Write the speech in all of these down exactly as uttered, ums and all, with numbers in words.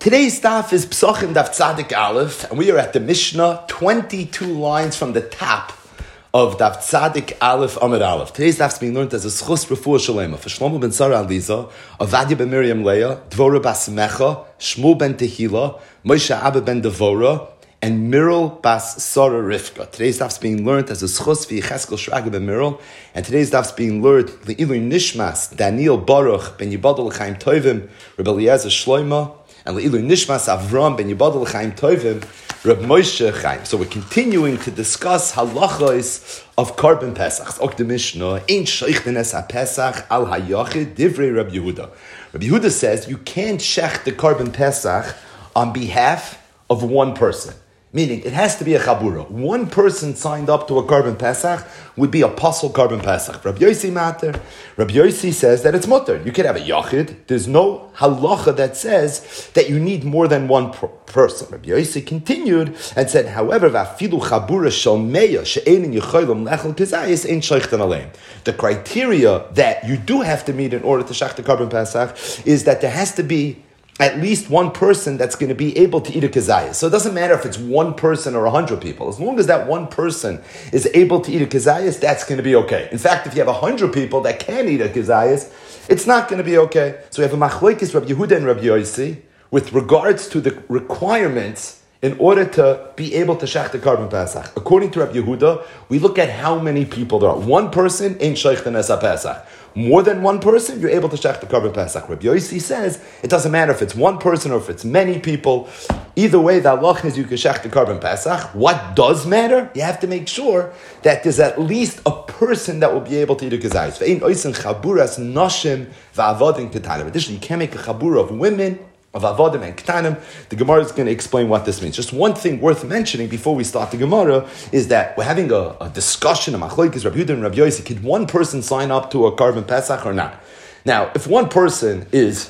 Today's daf is Psachim Daf Tzadik Aleph, and we are at the Mishnah, twenty-two lines from the top of Daf Tzadik Aleph Amud Aleph. Today's daf is being learned as a Schus Refuah Shalema for Shlomo ben Sarah Aliza, Avadia ben Miriam Leah, Dvorah bas Mecha, Shmuel ben Tehila, Moshe Abba ben Devora, and Mirel bas Sarah Rivka. Today's daf is being learned as a Schus v'Yecheskel Shraga ben Mirel, and today's daf is being learned Le'ilu Nishmas, Daniel Baruch ben Yibadol L'chaim Tovim, Rebbe Eliezer Shloima, and Le'ilu Nishmas Avram ben Yibadol L'chaim Tovim, Reb Moshe Chaim. So we're continuing to discuss halachos of Korban Pesach. Ok the Mishnah, Ein Sheichten es HaPesach al HaYachid Divrei Reb Yehuda. Reb Yehuda says you can't shech the Korban Pesach on behalf of one person. Meaning, it has to be a chabura. One person signed up to a Korban Pesach would be a apostle Korban Pesach. Rabbi Yossi matter. Rabbi Yossi says that it's mutter. You could have a yachid. There's no halacha that says that you need more than one per- person. Rabbi Yossi continued and said, however, v'afilu chabura shel meya she'einin yecholim lechel kezayis ein sheichten aleim. The criteria that you do have to meet in order to shech the Korban Pesach is that there has to be at least one person that's going to be able to eat a kezayis. So it doesn't matter if it's one person or a hundred people. As long as that one person is able to eat a kezayis, that's going to be okay. In fact, if you have a hundred people that can eat a kezayis, it's not going to be okay. So we have a machlokes Rabbi Yehuda and Rabbi Yossi with regards to the requirements in order to be able to shech the Korban Pesach. According to Rabbi Yehuda, we look at how many people there are. One person ain't sheichten es HaPesach. More than one person, you're able to shech the Korban Pesach. Rabbi Yossi says it doesn't matter if it's one person or if it's many people. Either way, the halach is you can shech the Korban Pesach. What does matter? You have to make sure that there's at least a person that will be able to eat a kezayis. Ve'ein oisen chaburas noshim va'avodim ketanim. Additionally, you can't make a chabura of women, of avodim and ketanim. The Gemara is going to explain what this means. Just one thing worth mentioning before we start the Gemara is that we're having a, a discussion, a machlokes Rabbi Yehuda and Rabbi Yossi. Could one person sign up to a Korban Pesach or not? Now, if one person is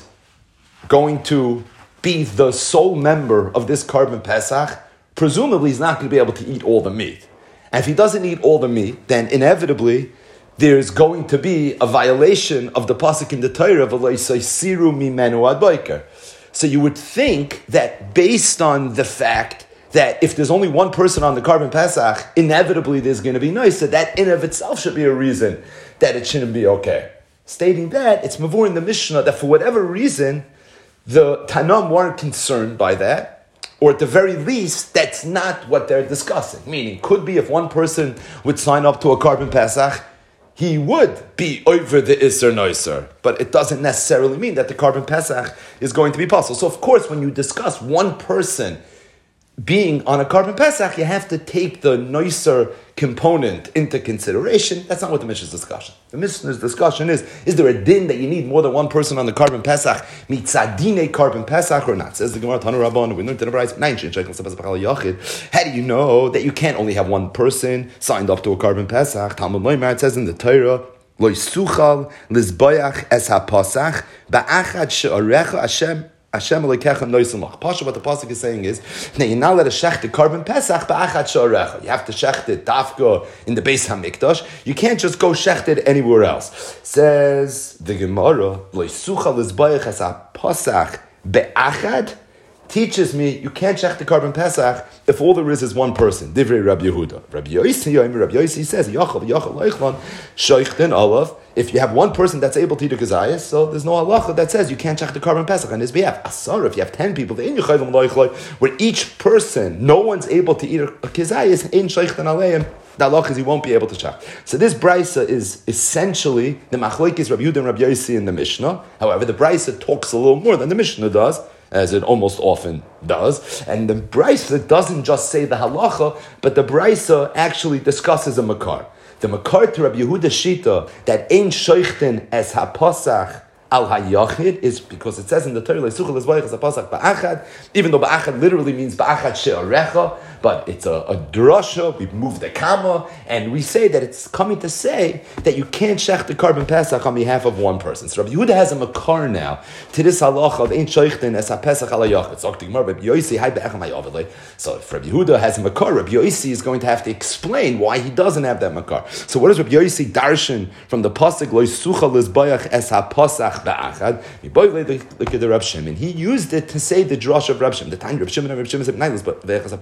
going to be the sole member of this Korban Pesach, presumably he's not going to be able to eat all the meat. And if he doesn't eat all the meat, then inevitably there's going to be a violation of the pasuk in the Torah of Lo yisiru mimenu ad boker. So you would think that based on the fact that if there's only one person on the Korban Pesach, inevitably there's going to be noise, so that in of itself should be a reason that it shouldn't be okay. Stating that, it's mavur in the Mishnah that for whatever reason, the Tanam weren't concerned by that, or at the very least, that's not what they're discussing. Meaning, could be if one person would sign up to a Korban Pesach, he would be over the Isser Noiser, but it doesn't necessarily mean that the Korban Pesach is going to be possible. So of course, when you discuss one person being on a Korban Pesach, you have to take the Noiser component into consideration. That's not what the Mishnah's discussion. The Mishnah's discussion is, is there a din that you need more than one person on the Korban Pesach, mitzadine Korban Pesach or not? Says the Gemara, Tanu Rabban, we learned in the Brayz, how do you know that you can't only have one person signed up to a Korban Pesach? Talmud Loimar, it says in the Torah, Lo yisuchal lizbayach es ha-pasach ba'achad she'arecha Hashem Hashem Elokecha noisim. Pasha, what the pasuk is saying is, now you're not allowed to shech the Korban Pesach ba'achad she'arecha. You have to shech it dafka in the Beis Hamikdash. You can't just go shech it anywhere else. Says the Gemara, Lo yisuchal lizbayach es ha-pasach be'achad, teaches me you can't shech the Korban Pesach if all there is is one person. Divrei Rabbi Yehuda. Rabbi Yossi, Rabbi Yossi says, Yachal, Yachal, Leichlan, Sheichten, Olav. If you have one person that's able to eat a kezayis, so there's no halacha that says you can't shech the Korban Pesach on his behalf. Asar, if you have ten people, where each person, no one's able to eat a kezayis, in Sheichten Aleim, the halacha is he won't be able to shech. So this brisa is essentially the machlokes Rabbi Yehuda and Rabbi Yossi in the Mishnah. However, the brisa talks a little more than the Mishnah does, as it almost often does. And the Brisa doesn't just say the halacha, but the Brisa actually discusses a makar. The makar to Rabbi Yehuda Shita, that ein sheichten es ha-pasach al ha-yachid, is because it says in the Torah, even though ba'achad literally means ba'achad she'arecha, but it's a, a drasha. We move the kama, and we say that it's coming to say that you can't shech the carbon pesach on behalf of one person. So Rabbi Yehuda has a makar now to this halacha of ein shoichten es ha-pesach ala yachid. So Rabbi Yosi hai be'echem ha'yavadlei. So if Rabbi Yehuda has a makar, Rabbi Yosi is going to have to explain why he doesn't have that makar. So what does Rabbi Yosi darshan from the pasuk lo yisucha lizbayach es ha-pasach ba'achad? Look at the Rab Shimon. He used it to say the drush of Rab Shimon. The time Rab Shimon and Rab Shimon said, but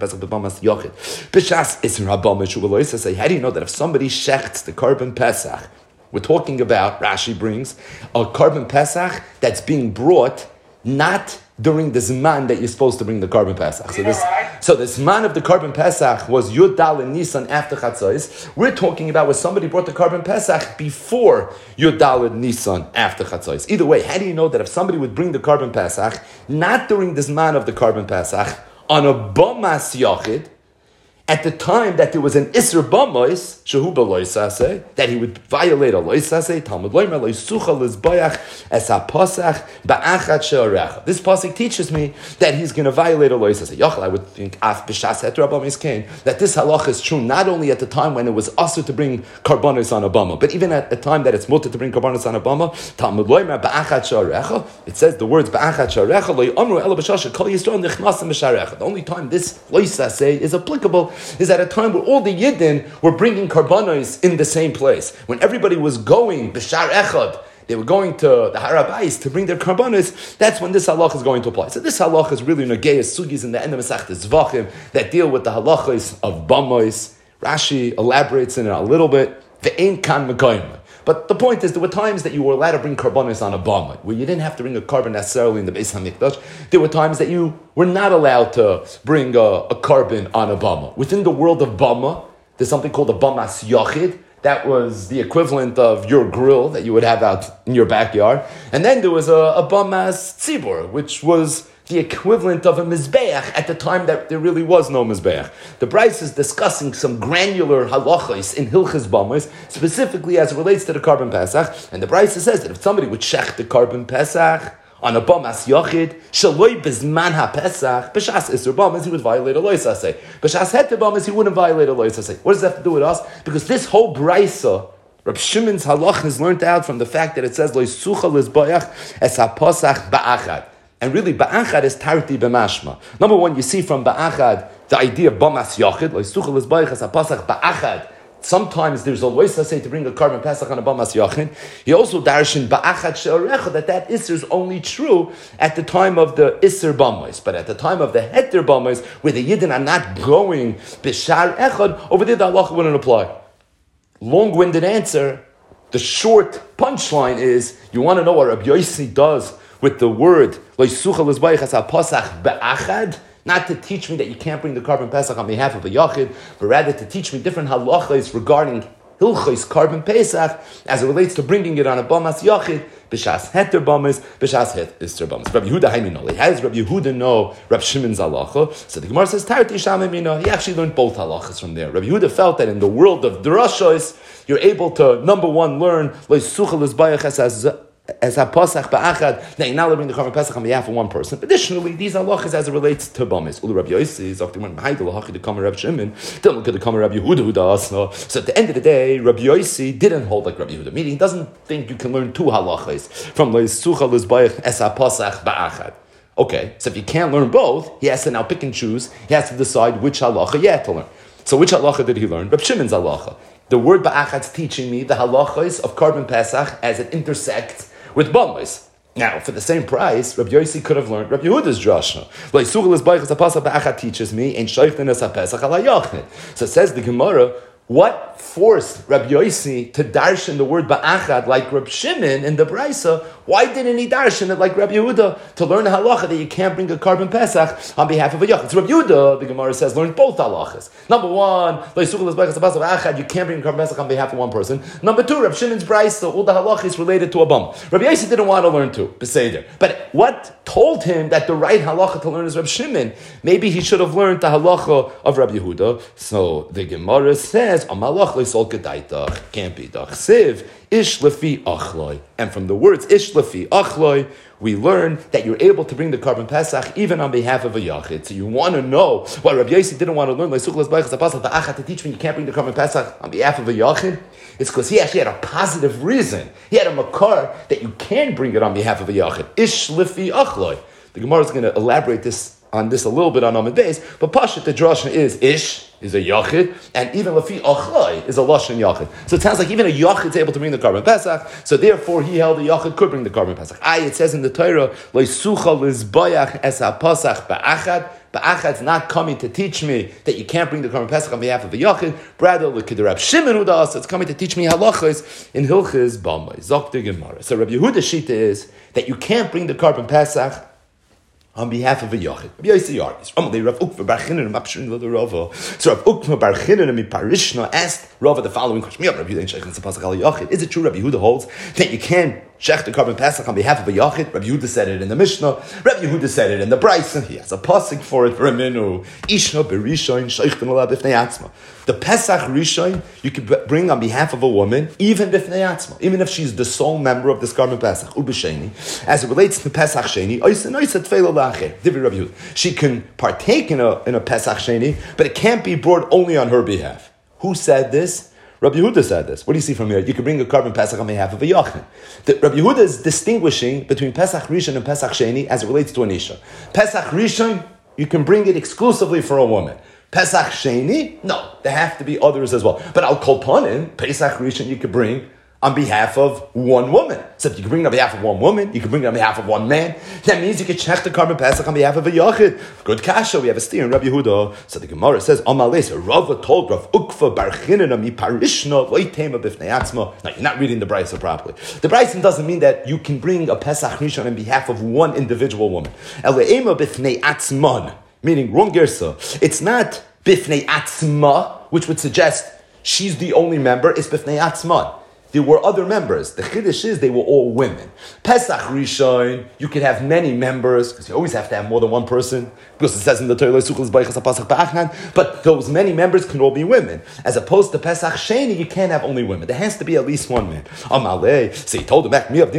Bishas is Rabba say, how do you know that if somebody shechts the carbon pesach, we're talking about, Rashi brings, a carbon pesach that's being brought not during the Zman that you're supposed to bring the carbon pesach. So this, so the Zman of the carbon pesach was Yud Dal and Nisan after Chatzos. We're talking about where somebody brought the carbon pesach before Yud Dal and Nisan after Chatzos. Either way, how do you know that if somebody would bring the carbon pesach not during the Zman of the carbon pesach on a Bamas Yachid, at the time that there was an Isser Bamois, Shehu B'loisase, that he would violate a Loisase, Talmud Loimer, Loisucha Lizbayach, Es HaPosach, Ba'achat She'orecha. This pasuk teaches me that he's going to violate a Loisase. Yochel, I would think, Af B'shas Heter Abamis Kain, that this halach is true not only at the time when it was also to bring Karbanos on a Bama, but even at the time that it's mutter to bring Karbanos on a Bama, Talmud Loimer, Ba'achat She'orecha, it says the words Ba'achat She'orecha, Lo Yomru Ela B'shasha, Kol Yisrael Nichnasim B'sharecha. The only time this Loisase is applicable is at a time where all the Yidden were bringing karbanos in the same place. When everybody was going, B'shar Echad, they were going to the Harabais to bring their karbanos, that's when this halach is going to apply. So this halach is really Nageyas Sugis in the end of Masechtas Zvachim that deal with the halachos of Bamois. Rashi elaborates in it a little bit. Ve'ein kan mekayim. But the point is, there were times that you were allowed to bring karbanos on a bama, where you didn't have to bring a carbon necessarily in the Beis Hamikdash. There were times that you were not allowed to bring a, a carbon on a bama. Within the world of bama, there's something called a bamas yachid. That was the equivalent of your grill that you would have out in your backyard. And then there was a, a bamas tzibur, which was the equivalent of a mizbeach at the time that there really was no mizbeach. The Bryce is discussing some granular halachos in Hilchas Bamos, specifically as it relates to the carbon pesach. And the Bryce says that if somebody would shech the carbon pesach on a bamas yachid, shaloi bezman ha-pesach, b'shas isur bamas, he would violate a loisaseh. B'shas heter bamas, he wouldn't violate a loisaseh. What does that have to do with us? Because this whole Brysa, Reb Shimon's halach is learned out from the fact that it says lo yisucha lizbayach es ha-pasach ba'achad. And really, ba'achad is tarti b'mashma. Number one, you see from ba'achad the idea of bamas yachid, lo yisucha lizbayach es ha-pasach ba'achad. Sometimes there's a loisa say to bring a carbon pesach on a bamas yachid. He also darshan ba'achad she'orecha that that isser is only true at the time of the isser bamos, but at the time of the heter bamos, where the yidden are not going b'shar echad, over there the halacha wouldn't apply. Long-winded answer. The short punchline is you want to know what Rabbi Yossi does with the word lo yisucha lizbayach es ha-pasach ba'achad. Not to teach me that you can't bring the carbon pesach on behalf of a yachid, but rather to teach me different halachas regarding hilchos carbon pesach as it relates to bringing it on a bamas yachid, b'shas heter bamas, b'shas het ister bamas. Rabbi Yehuda haiminoli. How does Rabbi Yehuda know Rabbi Shimon's halacha? So the Gemara says tarti shamimina. He actually learned both halachas from there. Rabbi Yehuda felt that in the world of drashos, you're able to number one learn lo yisucha lizbayach es as a pasach ba'achad, that you're not allowed to bring the carbon pesach on behalf of one person. Additionally, these halachas as it relates to bamis. Ulu Rabbi Yossi is often when Mahayda lahachi the kamer Rabbi Shimon. Don't look at the kamer Rabbi Yehuda who does. So at the end of the day, Rabbi Yossi didn't hold like Rabbi Yehuda. Meaning, he doesn't think you can learn two halachas from leisucha lizbayach as a pasach ba'achad. Okay, so if you can't learn both, he has to now pick and choose. He has to decide which halacha he had to learn. So which halacha did he learn? Rabbi Shimon's halacha. The word ba'achad is teaching me the halachas of carbon pesach as it intersects with Bamos. Now, for the same price, Rabbi Yossi could have learned Rabbi Yehuda's drasha. teaches me, so it says the Gemara, what forced Rabbi Yossi to darshan the word ba'achad like Rabbi Shimon in the Braisa? Why didn't he darshan it like Rabbi Yehuda to learn a halacha that you can't bring a carbon pesach on behalf of a yachid? So Rabbi Yehuda, the Gemara says, learned both halachas. Number one, you can't bring a carbon pesach on behalf of one person. Number two, Rabbi Shimon's Braisa, all the halachas related to a bum. Rabbi Yossi didn't want to learn two, beseder. But what told him that the right halacha to learn is Rabbi Shimon? Maybe he should have learned the halacha of Rabbi Yehuda. So the Gemara says, can't be. Ish lefi achloi. And from the words ish lefi achloi, we learn that you're able to bring the Karban Pesach even on behalf of a Yachid. So you want to know why Rabbi Yossi didn't want to learn to teach me you can't bring the Karban Pesach on behalf of a Yachid. It's because he actually had a positive reason. He had a makar that you can bring it on behalf of a Yachid. Ish lefi achloi. The Gemara is going to elaborate this on this a little bit on Amud Beis, but Pashat the drasha is Ish is a Yachid, and even Lefi Achlai is a Lashon Yachid. So it sounds like even a Yachid is able to bring the Karban Pesach, so therefore he held a Yachid could bring the Karban Pesach. Aye, it says in the Torah, Leisucha lizbayach es ha-pasach ba'achad. Ba'achad's not coming to teach me that you can't bring the Karban Pesach on behalf of a Yachid. Rather, look at the Rab Shimon who does, it's coming to teach me halachos in Hilchis Bamai. Zok the Gemara. So Rabbi Yehuda's shita is that you can't bring the Karban Pesach on behalf of a Yachid. Rabbi Yossi argues. Rav Ukva Bar Chinan Mapshin Lo Rava. So Rav Ukva Bar Chinan and Parishna asked Rava the following question: Rabbi Yehuda Shechin Sapasach Al Yachid. Is it true Rabbi Yehuda holds that you can't shech the Karban Pesach on behalf of a Yachid? Rabbi Yehuda said it in the Mishnah. Rabbi Yehuda said it in the Brisa. He has a pasuk for it. Remenu Ishna Berishayin Sheichten Ola B'fnei Atzma. The Pesach Rishon you could bring on behalf of a woman, even B'fnei Atzma, even if she's the sole member of this Karban Pesach. Ubesheni, as it relates to Pesach Sheni, Oisa Noisa Tfeila Lacher. Divi Rabbi Yehuda. She can partake in a in a Pesach Sheni, but it can't be brought only on her behalf. Who said this? Rabbi Yehuda said this. What do you see from here? You can bring a Karban Pesach on behalf of a Yachid. The, Rabbi Yehuda is distinguishing between Pesach Rishon and Pesach Sheni as it relates to an Isha. Pesach Rishon, you can bring it exclusively for a woman. Pesach Sheni, no, there have to be others as well. But Al Kol Panim, Pesach Rishon, you could bring on behalf of one woman. So if you can bring it on behalf of one woman, you can bring it on behalf of one man. That means you can check the Karban Pesach on behalf of a Yachid. Good kasha, we have a steer in Rabbi Yehuda. So the Gemara says, Amales, Rava told Rav Ukva Bar Chinan mi Parishna loitema b'fnei atzma. Now, you're not reading the Brisa properly. The Brisa doesn't mean that you can bring a Pesach Rishon on behalf of one individual woman. Ele'ema b'fnei atzman. Meaning, wrong gersa. It's not bifnei atzma, which would suggest she's the only member. It's bifnei atzman. There were other members. The chiddush is they were all women. Pesach Rishon, you could have many members, because you always have to have more than one person, because it says in the Torah, but those many members can all be women. As opposed to Pesach Sheni, you can't have only women. There has to be at least one man. So he told him back, so you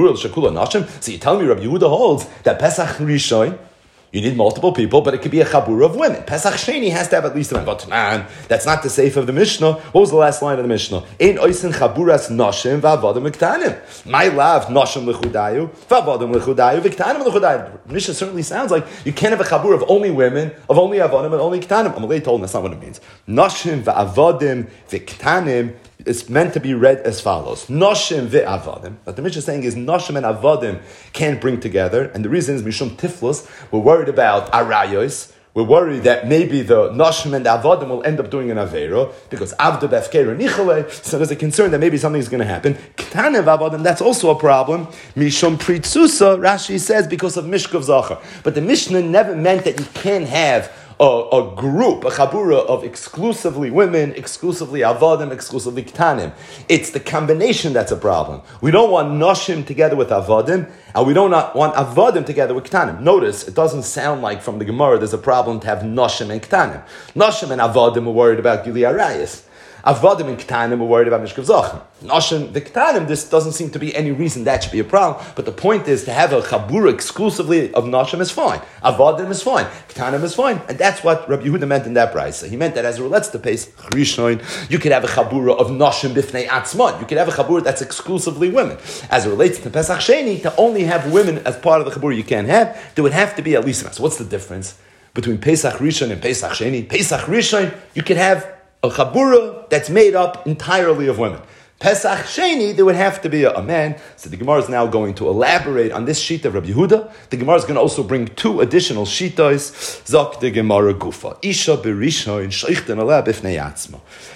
tell me Rabbi Yehuda holds that Pesach Rishon, you need multiple people, but it could be a chabura of women. Pesach Sheni has to have at least a man. But man, that's not the seif of the Mishnah. What was the last line of the Mishnah? Ein oisin chaburas noshim v'avadim v'ktanim. My love, noshim l'chudayu, v'avadim l'chudayu, v'ktanim l'chudayu. The Mishnah certainly sounds like you can't have a chabur of only women, of only avadim, and only ktanim. Amalei told him that's not what it means. Noshim v'avadim v'ktanim. It's meant to be read as follows. Noshim ve'avadim. What the Mishnah is saying is Noshim and Avadim can't bring together. And the reason is Mishum Tiflus. We're worried about Arayos. We're worried that maybe the Noshim and Avadim will end up doing an Avera because Avda Befker Nichole. So there's a concern that maybe something's going to happen. Ktanev Avadim, that's also a problem. Mishum Pritzusa, Rashi says, because of Mishkav Zachar. But the Mishnah never meant that you can't have A, a group, a chabura of exclusively women, exclusively avadim, exclusively ktanim. It's the combination that's a problem. We don't want noshim together with avadim, and we don't want avadim together with ktanim. Notice, it doesn't sound like from the Gemara there's a problem to have noshim and ktanim. Noshim and avadim are worried about Gili Arayas. Avadim and Ktanim are worried about Mishkav Zachem. Noshim, the Ktanim, this doesn't seem to be any reason that should be a problem, but the point is to have a Chabura exclusively of Noshim is fine. Avadim is fine. Ktanim is fine. And that's what Rabbi Yehuda meant in that price. He meant that as it relates to Pesach Rishon, you could have a Chabura of Noshim b'fnei atzman. You could have a Chabura that's exclusively women. As it relates to Pesach Sheni, to only have women as part of the Chabura you can't have, there would have to be at least one. So what's the difference between Pesach Rishon and Pesach Sheni? Pesach Rishon, you could have a chabura that's made up entirely of women. Pesach Sheni, there would have to be a, a man. So the Gemara is now going to elaborate on this sheet of Rabbi Yehuda. The Gemara is going to also bring two additional shitos. Zok the Gemara Gufa. Isha berishon sheichten aleh b'fnei atzma.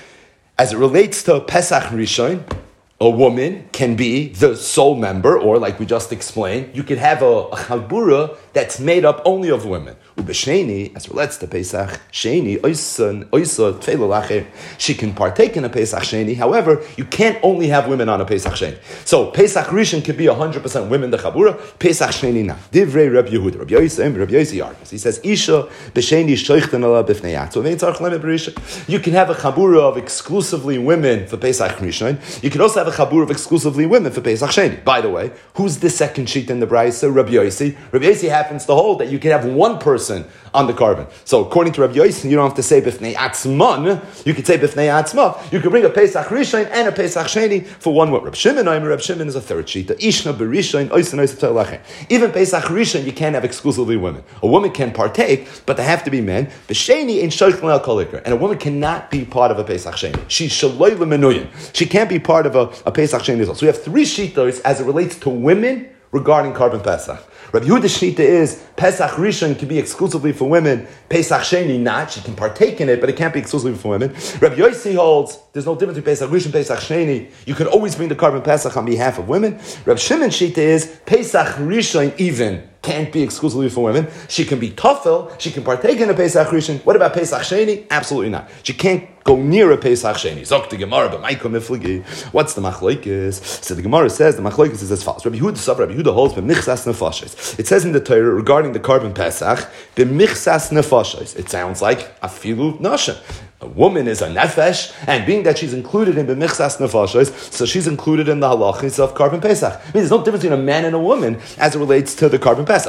As it relates to Pesach Rishon, a woman can be the sole member, or like we just explained, you could have a, a chabura that's made up only of women. Ubesheni, as relates to Pesach Sheni, oisan, oisa, tefillah lacher, she can partake in a Pesach Sheni. However, you can't only have women on a Pesach Sheni. So Pesach Rishon could be one hundred percent women, the Chabura, Pesach Sheni not. Divrei Reb Yehuda, Reb Yosef, Reb Yosef argues. He says, Isha, Besheni, Shoichten ala b'fnei yatzu, v'eitzarch lemeh b'rishon. You can have a Chabura of exclusively women for Pesach Rishon. You can also have a Chabura of exclusively women for Pesach Sheni. By the way, who's the second sheet in the Brisa? Reb Yosef. Reb Yosef happens to hold that you can have one person on the carbon. So according to Rabbi Yosef, you don't have to say b'fnei atzman. You could say b'fnei atzma. You could bring a Pesach Rishon and a Pesach Sheni for one word. Reb Shimon, Reb Shimon is a third sheet. Ishna b'rishon, oisan oisan tefillah. Even Pesach Rishon, you can't have exclusively women. A woman can partake, but they have to be men. B'sheni ain't shoichel al kol ikra. And a woman cannot be part of a Pesach Sheni. She's shaloi l'menuyin. She can't be part of a, a Pesach Sheni as well. So we have three shitos as it relates to women regarding Karban Pesach. Rabbi Yehuda's shita is Pesach Rishon can be exclusively for women. Pesach Sheni not. She can partake in it, but it can't be exclusively for women. Rabbi Yossi holds there's no difference between Pesach Rishon and Pesach Sheni. You can always bring the Karban Pesach on behalf of women. Rabbi Shimon's shita is Pesach Rishon even can't be exclusively for women. She can be tafel. She can partake in a Pesach Rishon. What about Pesach Sheni? Absolutely not. She can't go near a Pesach Sheni. Zok the Gemara, but Maiko Miflagi. What's the machlokes? So the Gemara says the machlokes is as follows. Rabbi Yehuda, Rabbi Yehuda holds b'michsas nefashos. It says in the Torah regarding the Karban Pesach b'michsas nefashos. It sounds like afilu nasha. A woman is a nefesh, and being that she's included in b'michsas nefashos, so she's included in the halachis of Karban Pesach. I mean, there's no difference between a man and a woman as it relates to the Karban Pesach.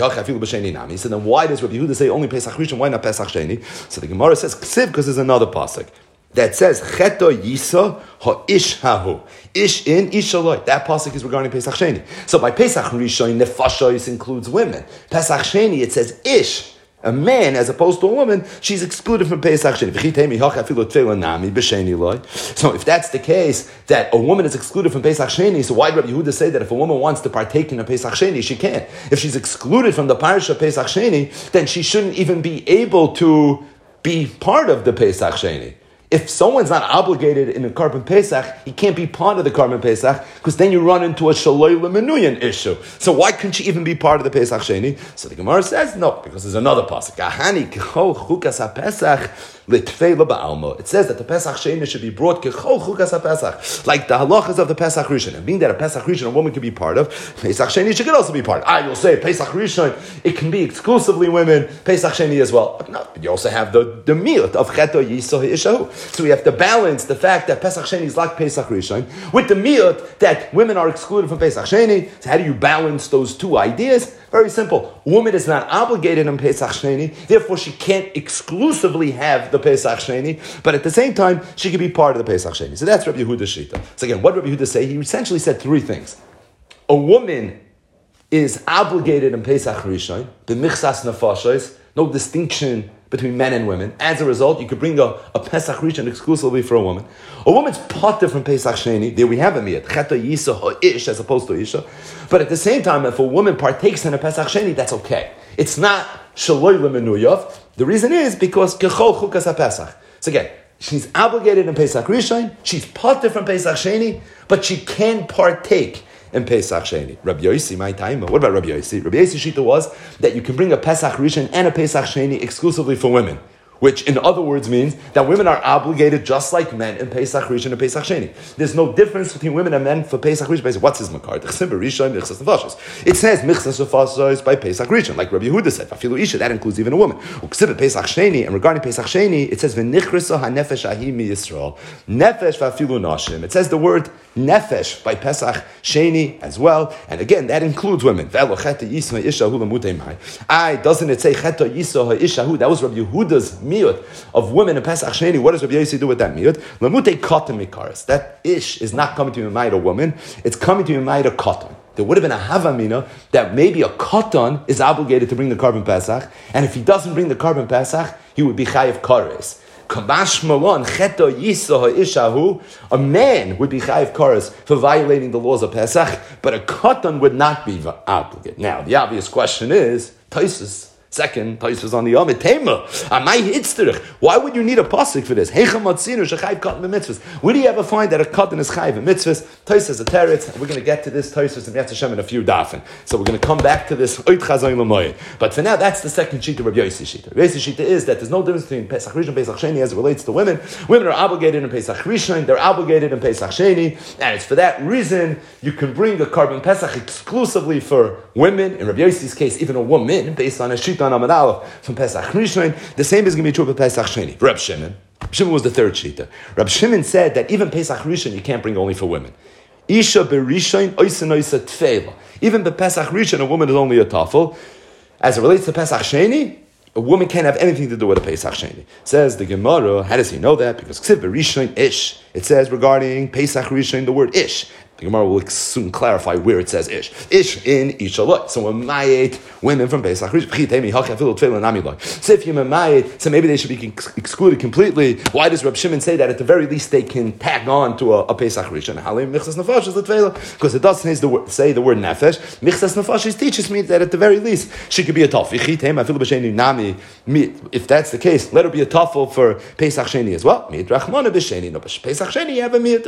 So then why does Rabbi Yehuda say only Pesach Rishon? Why not Pesach Sheni? So the Gemara says ksiv because there's another pasuk that says cheto yisa ha ish hahu. Ish in, ish aloi. That pasuk is regarding Pesach Sheni. So by Pesach Rishon, nefashos includes women. Pesach Sheni, it says ish. A man, as opposed to a woman, she's excluded from Pesach Sheni. So if that's the case, that a woman is excluded from Pesach Sheni, so why did Rabbi Yehuda say that if a woman wants to partake in a Pesach Sheni, she can? If she's excluded from the parish of Pesach Sheni, then she shouldn't even be able to be part of the Pesach Sheni. If someone's not obligated in a Karban Pesach, he can't be part of the Karban Pesach, because then you run into a Shaloi L'Menuyan issue. So why couldn't she even be part of the Pesach Sheni? So the Gemara says, no, because there's another pasuk. Ahani k'chol chukas ha-Pesach l'tfeila ba'alma. It says that the Pesach Sheni should be brought k'chol chukas ha-Pesach, like the halachas of the Pesach Rishon. And being that a Pesach Rishon a woman can be part of, Pesach Sheni she can also be part of. I will say Pesach Rishon, it can be exclusively women, Pesach Sheni as well. But no, but you also have the, the miut of cheto yisoh ishahu. So we have to balance the fact that Pesach Sheni is like Pesach Rishon with the miut that women are excluded from Pesach Sheni. So how do you balance those two ideas? Very simple. A woman is not obligated on Pesach Sheni, therefore she can't exclusively have the Pesach Sheni, but at the same time, she can be part of the Pesach Sheni. So that's Rabbi Yehuda's shita. So again, what did Rabbi Yehuda say? He essentially said three things. A woman is obligated in Pesach Rishon, b'michsas nefashos, no distinction between men and women. As a result, you could bring a, a Pesach Rishon exclusively for a woman. A woman's potter from Pesach Sheni, there we have a miyat, cheta yisa ha'ish as opposed to isha. But at the same time, if a woman partakes in a Pesach Sheni, that's okay. It's not shaloi l'menuyav. The reason is because kechol chukas ha-Pesach. So again, she's obligated in Pesach Rishon, she's potter from Pesach Sheni, but she can partake in Pesach Sheni. Rabbi Yossi, my time. What about Rabbi Yossi? Rabbi Yossi's shita was that you can bring a Pesach Rishon and a Pesach Sheni exclusively for women, which in other words means that women are obligated just like men in Pesach Rishon and Pesach Sheni. There's no difference between women and men for Pesach Rishon. What's his makar? It says michsas nefashos by Pesach Rishon, like Rabbi Yehuda said. Afilu isha, that includes even a woman. Pesach Sheni, and regarding Pesach Sheni, it says v'nichrisa hanefesh ahi mi Yisrael nefesh v'afilu nashim. It says the word nefesh by Pesach Sheni as well, and again that includes women. I doesn't it say cheta yisa ha'ishahu? That was Rabbi Yehuda's miyut of women in Pesach Sheni. What does Rabbi Yossi do with that miyut? Lamute katan mikaris. That ish is not coming to Mimayit a woman; it's coming to Mimayit a katan. There would have been a havamina that maybe a katan is obligated to bring the Karban Pesach, and if he doesn't bring the Karban Pesach, he would be chayiv kares. Kamash malon cheto yisa ha'ishahu. A man would be chayiv kares for violating the laws of Pesach, but a katan would not be obligated. Now, the obvious question is, Taisus Second, Tais was on the Yom Tema. Amai hitzterich. Why would you need a pasuk for this? Heicham matzinu shechayv katan b'mitzvahs. Where do you ever find that a katan is chayv in mitzvahs? Tais is a teretz, and we're going to get to this Tais and Yetz Hashem in a few dafen. So we're going to come back to this oit chazayin l'moyed. But for now, that's the second shita of Rabbi Yossi shita. Rabbi Yossi shita is that there's no difference between Pesach Rishon and Pesach Sheni as it relates to women. Women are obligated in Pesach Rishon, they're obligated in Pesach Sheni, and it's for that reason you can bring a carbon Pesach exclusively for women. In Rabbi Yossi's case, even a woman, based on a shita on Amud Aleph from Pesach Rishon. The same is going to be true for Pesach Sheni. Reb Shimon. Reb Shimon was the third shita. Reb Shimon said that even Pesach Rishon you can't bring only for women. Isha berishon oisa noisa tfeila. Even by Pesach Rishon a woman is only a tafel. As it relates to Pesach Sheni, a woman can't have anything to do with a Pesach Sheni. Says the Gemara, how does he know that? Because Ksiv berishon ish. It says regarding Pesach Rishon the word ish. The Gemara will soon clarify where it says ish. Ish in Ishalot. So when mayit women from Pesach Rishon. So if you mayit, so maybe they should be excluded completely. Why does Reb Shimon say that at the very least they can tag on to a, a Pesach Rishon? Because it doesn't say the word, say the word nefesh. Michsas nefashis teaches me that at the very least she could be a tafel. If that's the case, let her be a tafel for Pesach Sheni as well. Pesach Sheni you have a mit.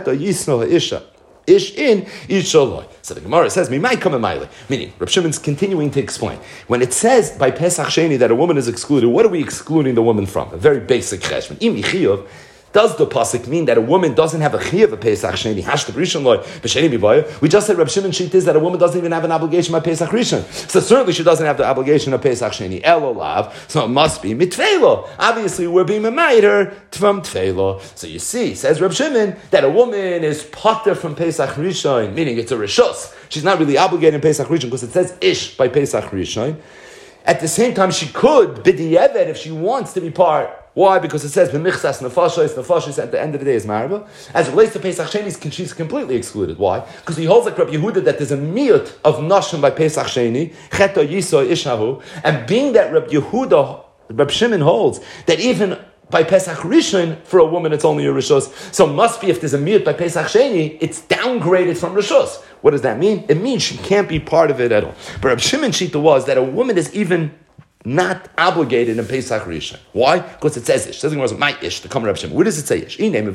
Ish in Ishaloi. So the Gemara says, "Me might come in Miley." Meaning, Reb Shimon's continuing to explain. When it says by Pesach Sheni that a woman is excluded, what are we excluding the woman from? A very basic cheshbon. Im chiyuv. Does the pasuk mean that a woman doesn't have a chiyuv of Pesach Sheni? Hashtav Rishon loy b'sheni b'vaya. We just said Reb Shimon sheet is that a woman doesn't even have an obligation by Pesach Rishon. So certainly she doesn't have the obligation of Pesach Sheni. El olav. So it must be mitvelo. Obviously we're being memaiter from tvelo. So you see, says Reb Shimon that a woman is potter from Pesach Rishon, meaning it's a rishos. She's not really obligated in Pesach Rishon because it says ish by Pesach Rishon. At the same time, she could b'di'evet if she wants to be part. Why? Because it says b'michsas nefashos, nefashos at the end of the day is marba. As it relates to Pesach Sheni, she's completely excluded. Why? Because he holds like Rabbi Yehuda that there's a miyut of nashim by Pesach Sheni, cheto yiso ishahu, and being that Rabbi Yehuda, Rabbi Shimon holds that even by Pesach Rishon, for a woman it's only a Rishos. So it must be if there's a miyut by Pesach Sheni, it's downgraded from Rishos. What does that mean? It means she can't be part of it at all. But Rabbi Shimon Shita was that a woman is even not obligated in Pesach Rishon. Why? Because it says ish. It says it my ish to come Rabbi Shimon. Where does it say ish? Maybe it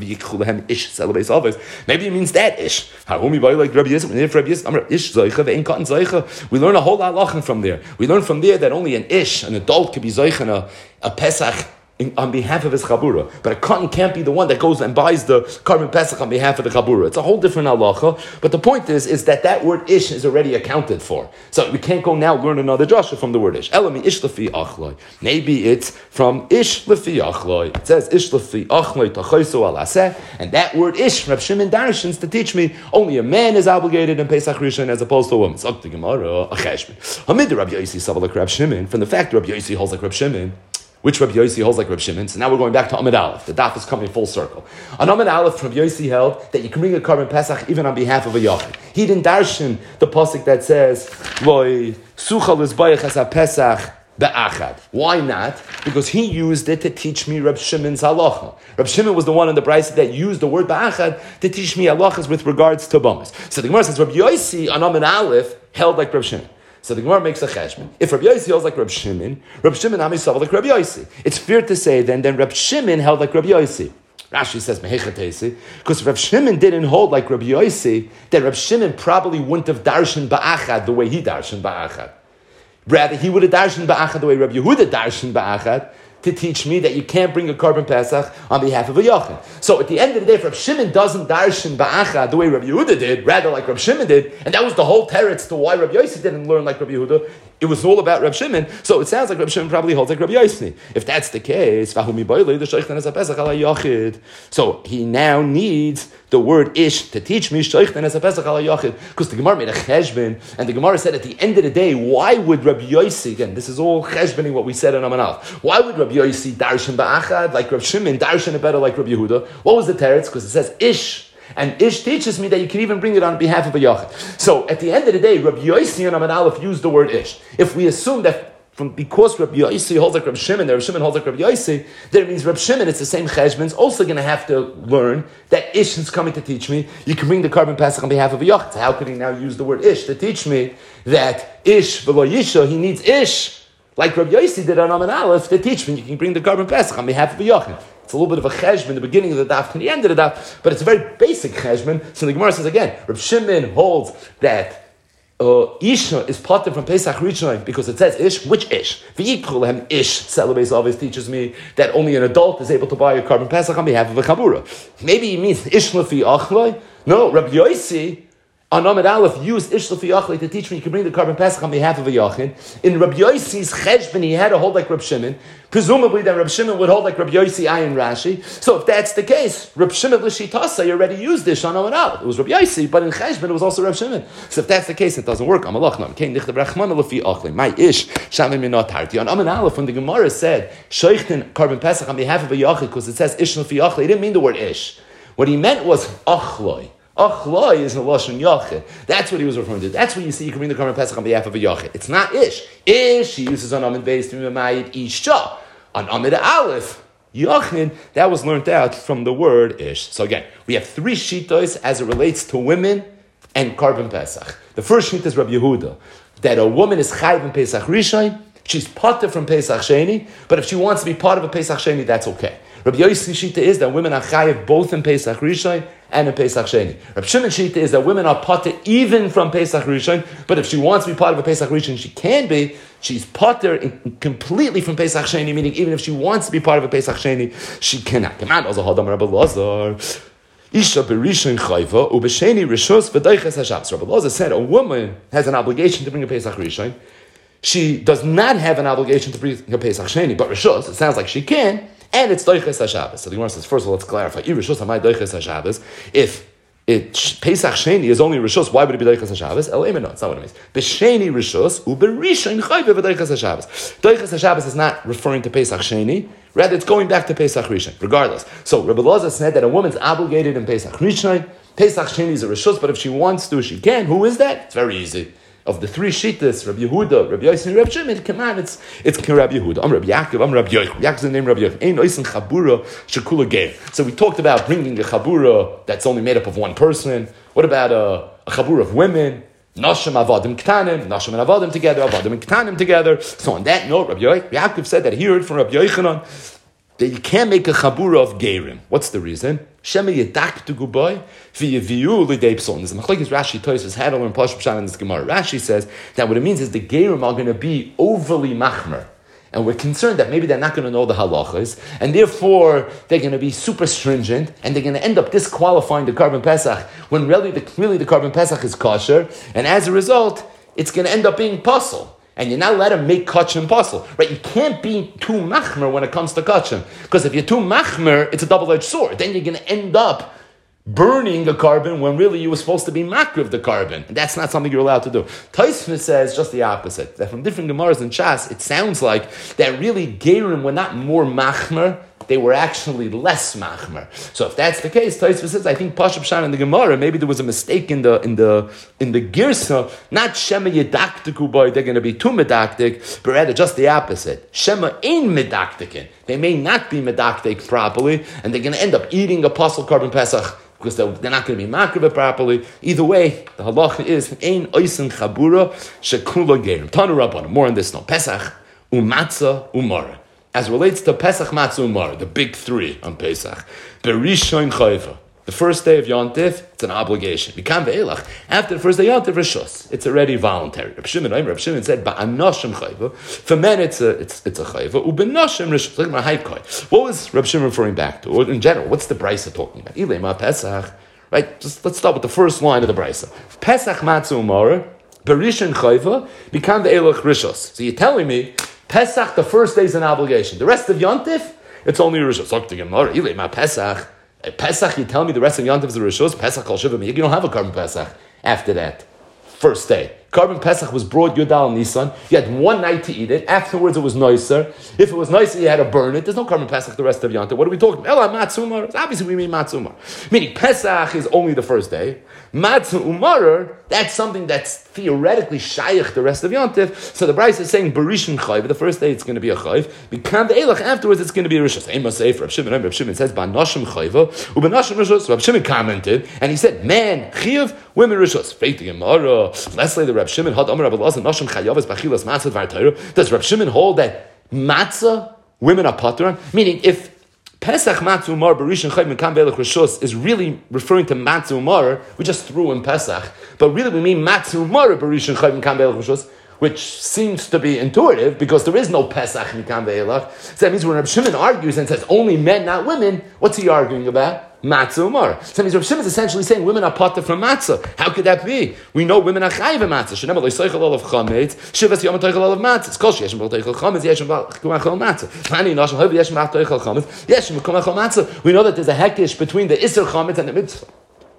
means that ish. Like Rabbi Yisrael, if Rabbi Yisrael, ish zoicha ve'en katan zoicha. We learn a whole lot of lachem from there. We learn from there that only an ish, an adult, could be zoicha in a, a Pesach In, on behalf of his chabura, but a cotton can't be the one that goes and buys the carbon pesach on behalf of the chabura. It's a whole different halacha. But the point is, is that that word ish is already accounted for. So we can't go now learn another drasha from the word ish. Elami ish lefi achloi. Maybe it's from ish lefi achloi. It says ish lefi achloi tachoso alaseh, and that word ish, Reb Shimon darshans to teach me only a man is obligated in Pesach Rishon as opposed to a woman. Zok the Gemara a cheshbon. Hamid Rabbi Yossi sav like Reb Shimon. From the fact that Rabbi Yossi holds like Reb Shimon, which Rabbi Yossi holds like Rabbi Shimon. So now we're going back to Amud Aleph. The daf is coming full circle. On Amud Aleph, Rabbi Yossi held that you can bring a carbon pesach even on behalf of a yachid. He didn't darshan the pasuk that says loy suchal izbayach as a pesach be'achad. Why not? Because he used it to teach me Rabbi Shimon's halacha. Rabbi Shimon was the one in the brayso that used the word be'achad to teach me halachas with regards to bamas. So the Gemara says Rabbi Yossi on Amud Aleph held like Rabbi Shimon. So the Gemara makes a cheshbon. If Rabbi Yossi holds like Rabbi Shimon, Rabbi Shimon held like Rabbi Yossi. It's fair to say then, then Rabbi Shimon held like Rabbi Yossi. Rashi says, because Rabbi Shimon didn't hold like Rabbi Yossi, then Rabbi Shimon probably wouldn't have darshan ba'achad the way he darshan ba'achad. Rather, he would have darshan ba'achad the way Rabbi Yehuda darshan ba'achad, to teach me that you can't bring a carbon pesach on behalf of a yachid. So at the end of the day, if Rabbi Shimon doesn't darshan ba'achad the way Rabbi Yehuda did, rather like Rabbi Shimon did, and that was the whole teretz to why Rabbi Yossi didn't learn like Rabbi Yehuda, it was all about Rabbi Shimon, so it sounds like Rabbi Shimon probably holds like Rabbi Yossi. If that's the case, so he now needs the word ish to teach me sheichten as a pesach ala yachid, because the Gemara made a cheshbon, and the Gemara said at the end of the day, why would Rabbi Yossi, again, this is all cheshboning what we said in Amud Aleph, why would Rabbi Yossi darshan ba'achad like Rabbi Shimon, darshan it better like Rabbi Yehuda? What was the teretz? Because it says ish. And ish teaches me that you can even bring it on behalf of a yachid. So at the end of the day, Rabbi Yossi and Amud Aleph used the word ish. If we assume that from because Rabbi Yossi holds like Rabbi Shimon, Rabbi Shimon holds like Rabbi Yossi, then it means Rabbi Shimon, it's the same cheshbon, is also going to have to learn that ish is coming to teach me you can bring the carbon pesach on behalf of a yachid. So how could he now use the word ish to teach me that ish v'lo yisha, he needs ish Like Rabbi Yossi did on Amud Aleph, to teach when you can bring the Karban Pesach on behalf of a Yachin. It's a little bit of a cheshbon, the beginning of the daf and the end of the daf, but it's a very basic cheshbon. So the Gemara says again, Reb Shimon holds that uh, Isha is parted from Pesach Rishon because it says Ish. Which Ish? V'yikrulehem Ish. Celebes always teaches me that only an adult is able to buy a Karban Pesach on behalf of a Chabura. Maybe he means Ish lefi achloi. No, Rabbi Yossi on Amud Aleph used Ish lefi achloi to teach me you can bring the Karban Pesach on behalf of a Yachin. In Rabbi Yossi's cheshbon, he had to hold like Reb Shimon. Presumably that Reb Shimon would hold like Rabbi Yossi Ayin Rashi. So if that's the case, Reb Shimon l'shitasa already used this on Amud Aleph. It was Rabbi Yossi, but in cheshbon it was also Reb Shimon. So if that's the case, it doesn't work. Amalach nam kein nichtav rachmana lefi achloi. My ish shamim minot harti. On Amud Aleph, when the Gemara said sheichten Karban Pesach on behalf of a Yachid because it says ish lefi achloi, he didn't mean the word ish. What he meant was achloi. Achloi is a lashon yachid. That's what he was referring to. That's what you see you can bring the Karban Pesach on behalf of a yachid. It's not ish. Ish he uses on Amud Beis to Mimayit Isha. On Amud Aleph, yachid, that was learned out from the word ish. So again, we have three shittos as it relates to women and Karban Pesach. The first shit is Rabbi Yehuda, that a woman is chayv in Pesach Rishon, she's potter from Pesach Sheni, but if she wants to be part of a Pesach Sheni, that's okay. Rabbi Yossi's shita is that women are chayiv both in Pesach Rishon and in Pesach Sheni. Rabbi Shimon's shita is that women are potter even from Pesach Rishon, but if she wants to be part of a Pesach Rishon, she can be. She's potter in, completely from Pesach Sheni, meaning even if she wants to be part of a Pesach Sheni, she cannot. Come on, also Hadam Rabbi Lazar. Isha berishon chayva ubesheni rishos v'dayches hashabes. Rabbi Lazar said a woman has an obligation to bring a Pesach Rishon. She does not have an obligation to bring a Pesach Sheni, but rishos, it sounds like she can. And it's Doiches HaShabbos. So the Gemara says, first of all, let's clarify. If it Pesach Sheni is only Rishos, why would it be Doiches HaShabbos? El no, it's not what it means. B'Sheni Rishos, u'Berishon Chayve v'Doiches HaShabbos. Doiches HaShabbos is not referring to Pesach Sheni, rather it's going back to Pesach Rishon, regardless. So Rabbi Lazar said that a woman's obligated in Pesach Rishon. Pesach Sheni is a Rishos, but if she wants to, she can. Who is that? It's very easy. Of the three shittas, Rabbi Yehuda, Rabbi Yossi, and Rabbi Shimon, come on, it's it's Rabbi Yehuda. I'm Rabbi Yaakov, I'm Rabbi Yochanan. Yaakov's the name Rabbi Yochanan. Ein oisen chabura shekula geir. So we talked about bringing a chabura that's only made up of one person. What about a, a chabura of women? Nashim avadim ktanim, Nashim and avadim together, avadim and ktanim together. So on that note, Rabbi Yaakov said that he heard from Rabbi Yochanan that you can't make a chabura of geirim. What's the reason? Shema yedak to guboy v'yeviu l'dei pson. There's a machlekes Rashi Tosfos had to learn Pashut Pshat in this Gemara. Rashi says that what it means is the geirim are going to be overly machmer, and we're concerned that maybe they're not going to know the halachas, and therefore they're going to be super stringent, and they're going to end up disqualifying the Karban Pesach when really the really the Karban Pesach is kosher, and as a result, it's going to end up being puzzle. And you're not allowed to make kachim puzzle, right? You can't be too machmer when it comes to kachim, because if you're too machmer, it's a double-edged sword. Then you're going to end up burning a carbon when really you were supposed to be makriv the carbon. And that's not something you're allowed to do. Tosfos says just the opposite. That from different Gemaras and Shas, it sounds like that really Gerim were not more machmer, they were actually less machmer. So if that's the case, Tosfos says, I think Pashut Pshat in the Gemara, maybe there was a mistake in the in the in the girsa, not Shema yedaktiku boy, they're going to be too medaktik, but rather just the opposite. Shema ein medaktikin. They may not be medaktik properly, and they're going to end up eating a apostle carbon pesach because they're, they're not going to be makriv properly. Either way, the halacha is ein oisen chabura shekula gerim. Tanu Rabbanan. More on this note. Pesach umatzah umara. As relates to Pesach Matzah Umar, the big three on Pesach, Berishon Chayva, the first day of Yontif, it's an obligation. Mikam ve'elach, after the first day of Yontif, Rishos, it's already voluntary. Reb Shimon, Reb Shimon said, Ba'anoshim Chayva, for men it's a it's it's a Chayva, Ubenoshim Rishos, like my Haikoi. What was Reb Shimon referring back to? Or in general, what's the Brisa talking about? Ilema Pesach, right? Just let's start with the first line of the Brisa. Pesach Matzah Umar, Berishon Chayva, Mikam ve'elach Rishos. So you're telling me, Pesach, the first day is an obligation. The rest of Yontif, it's only Rishos. Talk to Gemara. Ilay ma Pesach. Pesach, you tell me the rest of Yontif is the Rishos. Pesach al Shiva. You don't have a carbon Pesach after that. First day. Carbon Pesach was brought Yudal Nisan. You had one night to eat it. Afterwards, it was nicer. If it was nicer, you had to burn it. There's no carbon Pesach the rest of Yontif. What are we talking about? Ela Matzumar. Obviously, we mean Matzumar. Meaning Pesach is only the first day. Matzah Umarer, that's something that's theoretically shaykh the rest of Yontif. So the Brisa is saying Berishon Chayv. The first day it's going to be a Chayv. Become the Elach. Afterwards it's going to be a Rishos. Ema Seif. Reb Shimon. Reb Shimon says Ba'anoshim Chayva. U'Ba'anoshim Rishos. Reb Shimon commented and he said, "Man, Chiyuv, women Rishos." Faith the Gemara. Leslie the Reb Shimon had Amar Rabbi Elazar Nashim Chayavas Bachilas Matzah Dvar Torah? Does Reb Shimon hold that matzah women are patur on? Meaning, if Pesach Matzah Umar Barishon Chayv Mekam Ve'elach Rishos is really referring to Matzah Umar, we just threw in Pesach, but really we mean Matzah Umar Barishon Chayv Mekam Ve'elach Rishos, which seems to be intuitive because there is no Pesach Mikam Ve'elach. So that means when Reb Shimon argues and says only men, not women, what's he arguing about? Matzah Umar. So that means Reb Shimon is essentially saying women are patur from matzah. How could that be? We know women are chayiv in matzah. Shenema lo yisoichel olav chametz, shivas yom toichel olav matzah. It's kol sheyeshem b'al toichel chametz, yeshem b'al kumachol matzah. Tani nashim hoiv yeshem b'al toichel chametz, yeshem b'al kumachol matzah. We know that there's a hekish between the iser chametz and the mitzvah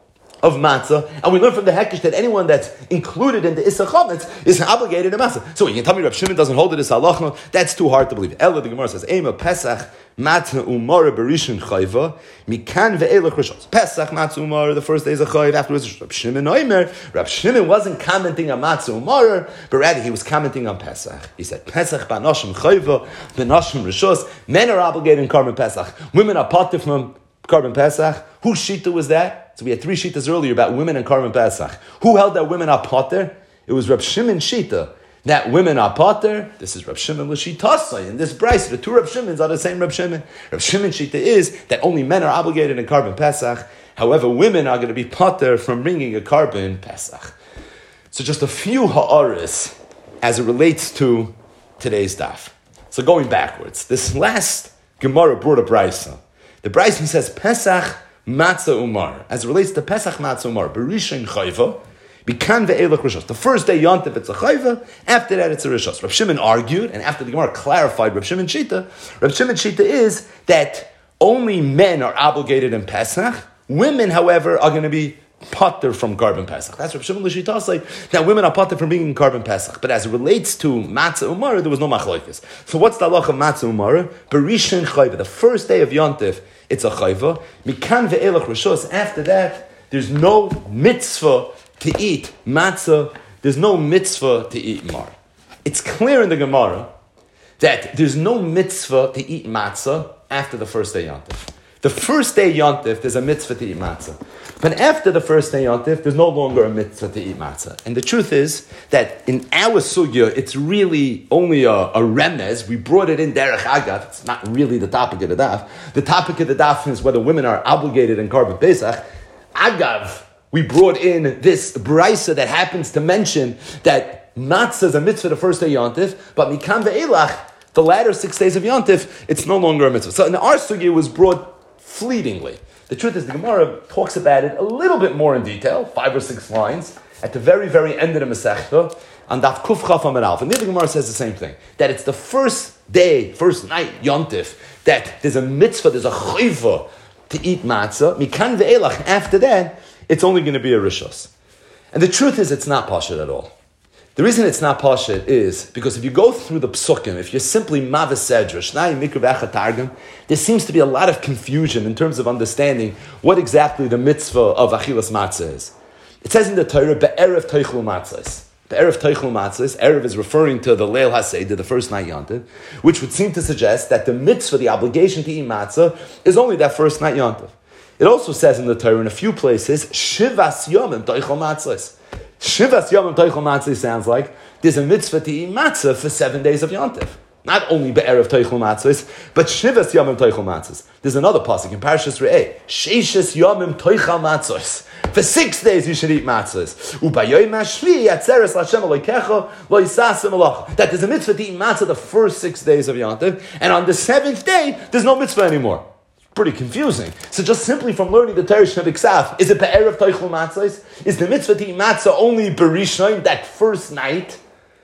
of matzah, and we learn from the hekish that anyone that's included in the Issa Chametz is obligated to matzah. So you can tell me Reb Shimon doesn't hold it as halacha? That's too hard to believe. Ella, the Gemara says, Ema Pesach matzah umara berishon chayva mikan ve'elach rishos. Pesach matzah umara, the first day is a chayv, afterwards Reb Shimon oimer. Reb Shimon wasn't commenting on matzah umara, but rather he was commenting on Pesach. He said, Pesach b'nashim chayva, b'nashim rishos. Men are obligated in Karban Pesach. Women are patur from Karban Pesach. Whose shita was that? So we had three shitas earlier about women and Karban Pesach. Who held that women are pater? It was Reb Shimon shita. That women are pater. This is Reb Shimon l'shitasai. In this brayso, the two Reb Shimons are the same Reb Shimon. Reb Shimon shita is that only men are obligated in Karban Pesach. However, women are going to be pater from bringing a Karban Pesach. So just a few ha'aris as it relates to today's daf. So going backwards, this last Gemara brought a brayso. The brayso says Pesach Matzah Umar, as it relates to Pesach Matzah Umar, Berishin Chayva, Bikan ve'elach Rishos. The first day Yontif it's a Chayva, after that it's a Rishos. Reb Shimon argued, and after the Gemara clarified Reb Shimon Shita, Reb Shimon Shita is that only men are obligated in Pesach. Women, however, are going to be pater from Karban Pesach. That's Reb Shimon L'Shita say that women are pater from being in Karban Pesach. But as it relates to Matzah Umar, there was no machlokes. So what's the halacha of Matzah Umar? Berishin Chayva, the first day of Yontif, it's a chayva. Mikan ve'elach rishos. After that, there's no mitzvah to eat matzah. There's no mitzvah to eat mar. It's clear in the Gemara that there's no mitzvah to eat matzah after the first day yontif. The first day yontif, there's a mitzvah to eat matzah. But after the first day yontif, there's no longer a mitzvah to eat matzah. And the truth is that in our sugya, it's really only a, a remez. We brought it in derech agav. It's not really the topic of the daf. The topic of the daf is whether women are obligated in Karban Pesach. Agav, we brought in this brayso that happens to mention that matzah is a mitzvah the first day yontif, but mikam ve'elach, the latter six days of yontif, it's no longer a mitzvah. So in our sugya, it was brought fleetingly. The truth is, the Gemara talks about it a little bit more in detail, five or six lines, at the very, very end of the Masechta, on Daf Kuf Chaf Amud Aleph. And the Gemara says the same thing, that it's the first day, first night, Yontif, that there's a mitzvah, there's a chayva to eat matzah. Mikan ve'elach, after that, it's only going to be a rishos. And the truth is, it's not pashut at all. The reason it's not pashut is because if you go through the psukim, if you're simply mavesedra, shnai mikra v'echa targum, there seems to be a lot of confusion in terms of understanding what exactly the mitzvah of achilas matzah is. It says in the Torah, be'erev teichlu matzahs. Be'erev teichlu matzahs, erev is referring to the leil haseder, the first night yontiv, which would seem to suggest that the mitzvah, the obligation to eat matzah, is only that first night yontiv. It also says in the Torah in a few places, shivas yomim teichlu matzahs. Shivas Yom Toichel Matzah sounds like there's a mitzvah to eat matzah for seven days of Yontif. Not only be'erev Toichel Matzahs, but Shivas Yom Toichel Matzahs. There's another pasuk in Parashas Re'eh. Sheishes Yom Toichel Matzahs. For six days you should eat matzahs. U'bayoyim hashvi yatzeres l'Hashem Elokecha lo yisasim alacha. That there's a mitzvah to eat matzah the first six days of Yontif, and on the seventh day there's no mitzvah anymore. Pretty confusing. So just simply from learning the Torah Shnev Iksav, is it be'erev Toichel Matzahs? Is the mitzvah to eat matzah only berishon, that first night?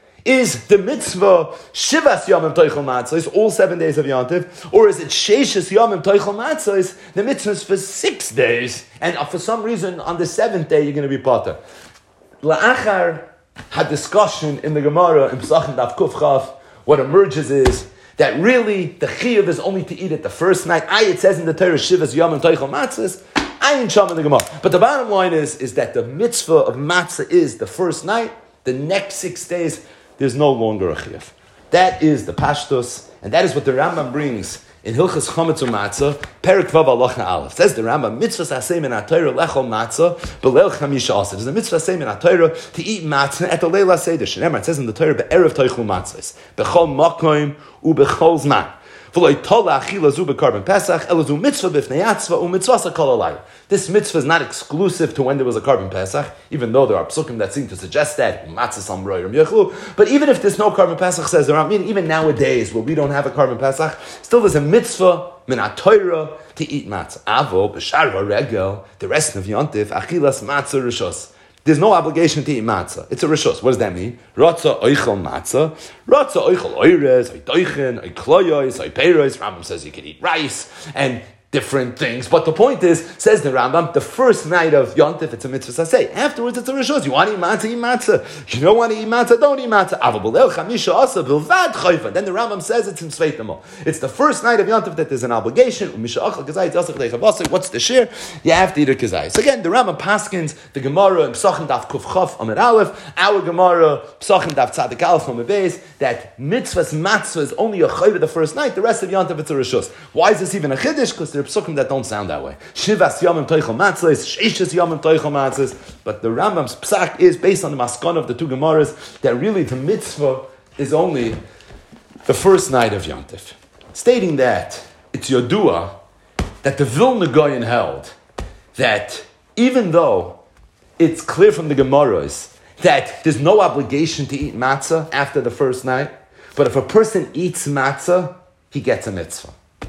Is the mitzvah Shivas Yomim Toichel Matzahs, all seven days of Yontiv? Or is it Sheishes Yomim Toichel Matzahs, the mitzvah is for six days, and for some reason on the seventh day you're going to be pater? La'achar had discussion in the Gemara in Pesachim Daf Kuf Chaf. What emerges is that really the chiyuv is only to eat it the first night. Ay, it says in the Torah, Shivas Yom and Toichel Matzahs. I ain't sham in the Gemara. But the bottom line is, is that the mitzvah of matzah is the first night. The next six days, there's no longer a chiyuv. That is the pashtus, and that is what the Rambam brings in Hilchas Chametz U'Matzah, Perek Vav Halacha Aleph. Says the Rambam, mitzvah asay min HaTorah lechol matzah b'leil chamisha asa. There's a mitzvah asay min HaTorah to eat matzah at the Leil HaSeder. Shneimar, it says in the Torah, be'erev toichlu matzahs, b'chol makoim u'b'chol zman. This mitzvah is not exclusive to when there was a Karban Pesach, even though there are psukim that seem to suggest that. But even if there's no Karban Pesach, says there, I mean, even nowadays where we don't have a Karban Pesach, still there's a mitzvah min HaTorah to eat matzah. Avo b'shar ha'regel, the rest of Yontif, achilas matzah rishos. There's no obligation to eat matzah. It's a rishus. What does that mean? Ratza oichel matzah. Ratza oichel oires, oidoichen, oikloyos, oiperos. Rambam says you can eat rice and different things. But the point is, says the Rambam, the first night of Yontif, it's a mitzvah saseh. Afterwards, it's a rishus. You want to eat matzah, eat matzah. You don't want to eat matzah, don't eat matzah. Avabalel chamisha asa bilvad chayfa. Then the Rambam says it's in Sveitamo. It's the first night of Yontif that there's an obligation. What's the share? You have to eat a kazai. So again, the Rambam paskins, the Gemara in Psachim daf kuf chaf amid aleph, our Gemara Psachim daf tzadik aleph amid beis, that mitzvahs matzah is only a chayva the first night. The rest of Yontif it's a rishus. Why is this even a chiddush? Because there are psukim that don't sound that way. Shivas yomim toichel matzahs, sheishes yomim toichel matzahs. But the Rambam's psak is based on the maskon of the two Gemaras that really the mitzvah is only the first night of Yontif. Stating that it's Yodua that the Vilna Gaon held that even though it's clear from the Gemaras that there's no obligation to eat matzah after the first night, but if a person eats matzah, he gets a mitzvah.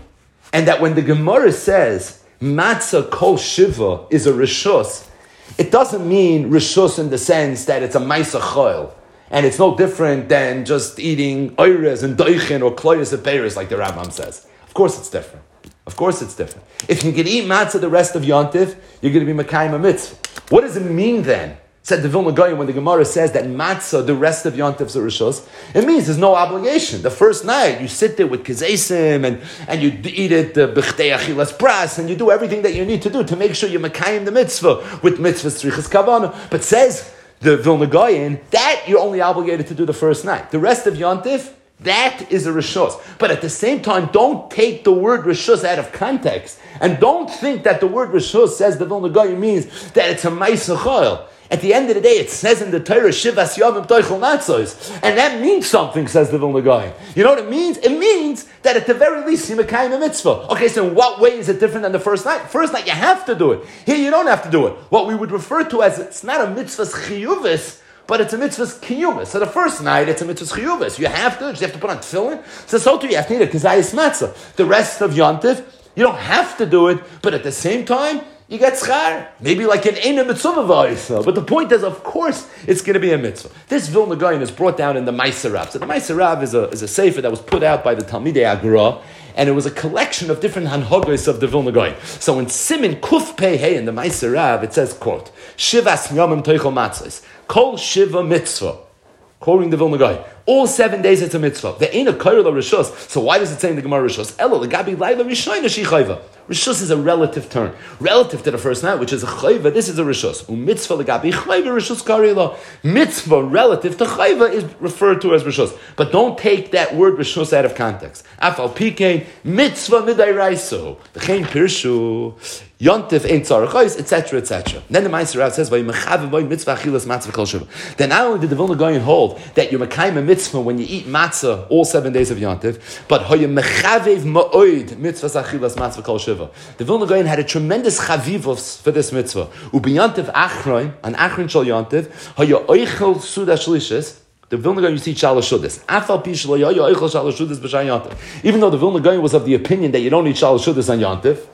And that when the Gemara says matzah kol shiva is a rishus, it doesn't mean rishus in the sense that it's a maisa choil, and it's no different than just eating oires and doichen or kloyes and peiros like the Rambam says. Of course it's different. Of course it's different. If you can eat matzah the rest of Yontif, you're going to be Mekayim a mitzvah. What does it mean then? Said the Vilna Gaon when the Gemara says that matzah the rest of Yontif's a rishos, it means there's no obligation. The first night you sit there with kazesim and, and you eat it b'chtei achilas pras and you do everything that you need to do to make sure you're Mekayim the mitzvah with mitzvahs tzrichas kavana. But says the Vilna Gaon that you're only obligated to do the first night. The rest of Yontif, that is a rishus. But at the same time, don't take the word rishus out of context. And don't think that the word rishus, says the Vilna Gaon, means that it's a ma'aseh chayil. At the end of the day, it says in the Torah, Shivas Yomim Toichel Matzos. And that means something, says the Vilna Gaon. You know what it means? It means that at the very least, you're Mekayim a mitzvah. Okay, so in what way is it different than the first night? First night, you have to do it. Here, you don't have to do it. What we would refer to as, it's not a mitzvah's chiyuvis, but it's a mitzvah's kiyumis. So the first night, it's a mitzvah's chiyuvis. You have to, you have to put on tefillin. So so too, you have to eat a kazayis matzah. The rest of Yontif, you don't have to do it, but at the same time, you get schar. Maybe like an Eina Mitzvah V'Aisa. But the point is, of course, it's going to be a mitzvah. This Vilna Gaon is brought down in the Ma'aser Rav. So the Ma'aser Rav is a, is a sefer that was put out by the Talmidei Agra, and it was a collection of different hanhagos of the Vilna Gaon. So in Simin Kuf Pei Hey, in the Ma'aser Rav, it says, quote, Shivas Yomim Toichel Matzos, Kol Shiva Mitzvah. Quoting the Vilna Gaon. All seven days it's a mitzvah. There ain't a kairla rishus. So why does it say in the Gemara rishus? Elo legabi laila rishayna shi chayva. Rishus is a relative term. Relative to the first night, which is a chayva, this is a rishus. U mitzvah legabi chayva rishus karila. Mitzvah relative to chayva is referred to as rishus. But don't take that word rishus out of context. Afal pikein mitzvah midayraiso. V'chein pirshu. Yontif ain't tzarachos, et cetera, et cetera. Then the Ma'aser Rav says, mitzvah achilas matzah kol shiva. Then not only did the Vilna Gaon hold that you're mekayim a mitzvah when you eat matzah all seven days of Yontif, but hoye mechavev ma'oid mitzvah achilas matzah kol shiva. The Vilna Gaon had a tremendous chavivos for this mitzvah. Ubiyontif achroin, an achroin shal Yontif, hoye oichel suda shlishis. The Vilna Gaon, you see shalosh shudas. Afal pi shlo yoyo oichel shalosh shudas b'shay Yontif. Even though the Vilna Gaon was of the opinion that you don't eat shalosh shudas on Yontif,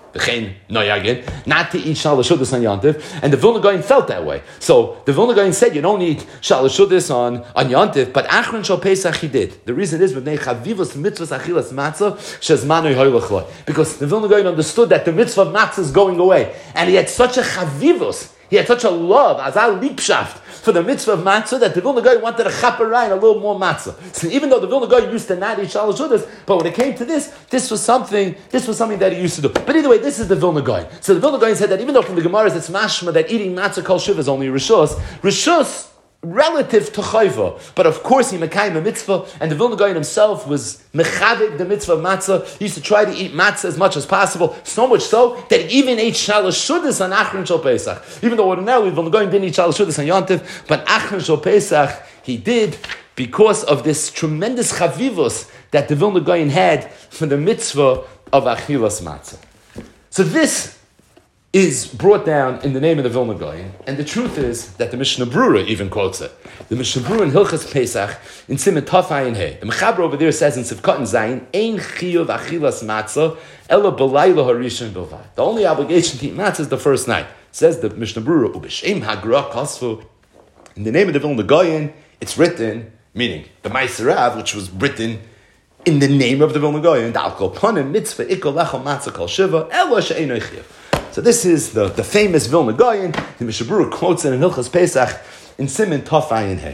not to eat shalosh shudas on Yontif, and the Vilna Gaon felt that way. So the Vilna Gaon said you don't eat shalosh shudas on on Yontif, but achron shal Pesach he did. The reason is b'nei chavivos mitzvahs achilas matzah shezmanu hoylachloi, because the Vilna Gaon understood that the mitzvah of matzah is going away, and he had such a chavivos, he had such a love, azal lipshaft, for the mitzvah of matzah, that the Vilna Gaon wanted a chaperayim, a little more matzah. So even though the Vilna Gaon used to not eat shalosh shudas, but when it came to this, this was something, this was something that he used to do. But either way, this is the Vilna Gaon. So the Vilna Gaon said that even though from the Gemaras it's mashma that eating matzah kol shiva is only rishus, rishus relative to chayva, but of course he mekayim a mitzvah, and the Vilna Gaon himself was mechavik the mitzvah of matzah. He used to try to eat matzah as much as possible, so much so that he even ate shalosh shudas on Achron Shal Pesach. Even though ordinarily Vilna Gaon didn't eat shalosh shudas on Yontif, but Achron Shal Pesach he did because of this tremendous chavivus that the Vilna Gaon had for the mitzvah of achilas matzah. So this is brought down in the name of the Vilna Gaon, and the truth is that the Mishnah Brura even quotes it. The Mishnah Brura in Hilchas Pesach in Siman Taf Ayin Hey. The Mechaber over there says in Sivkot and Zayin, Ein chiyuv achilas matzah ela b'layla harishon bilvad. The only obligation to eat matzah is the first night. Says the Mishnah Brura, Ub'shem hagra kasvu. In the name of the Vilna Gaon, it's written, meaning the Ma'aser Rav, which was written in the name of the Vilna Gaon, Dal kol panim mitzvah ikol lecha matzah kol shiva ela she'eino chiyuv. So this is the, the famous Vilna Gaon. The Mishnah Brura quotes it in Hilchas Pesach in Siman Taf Ayin Hey.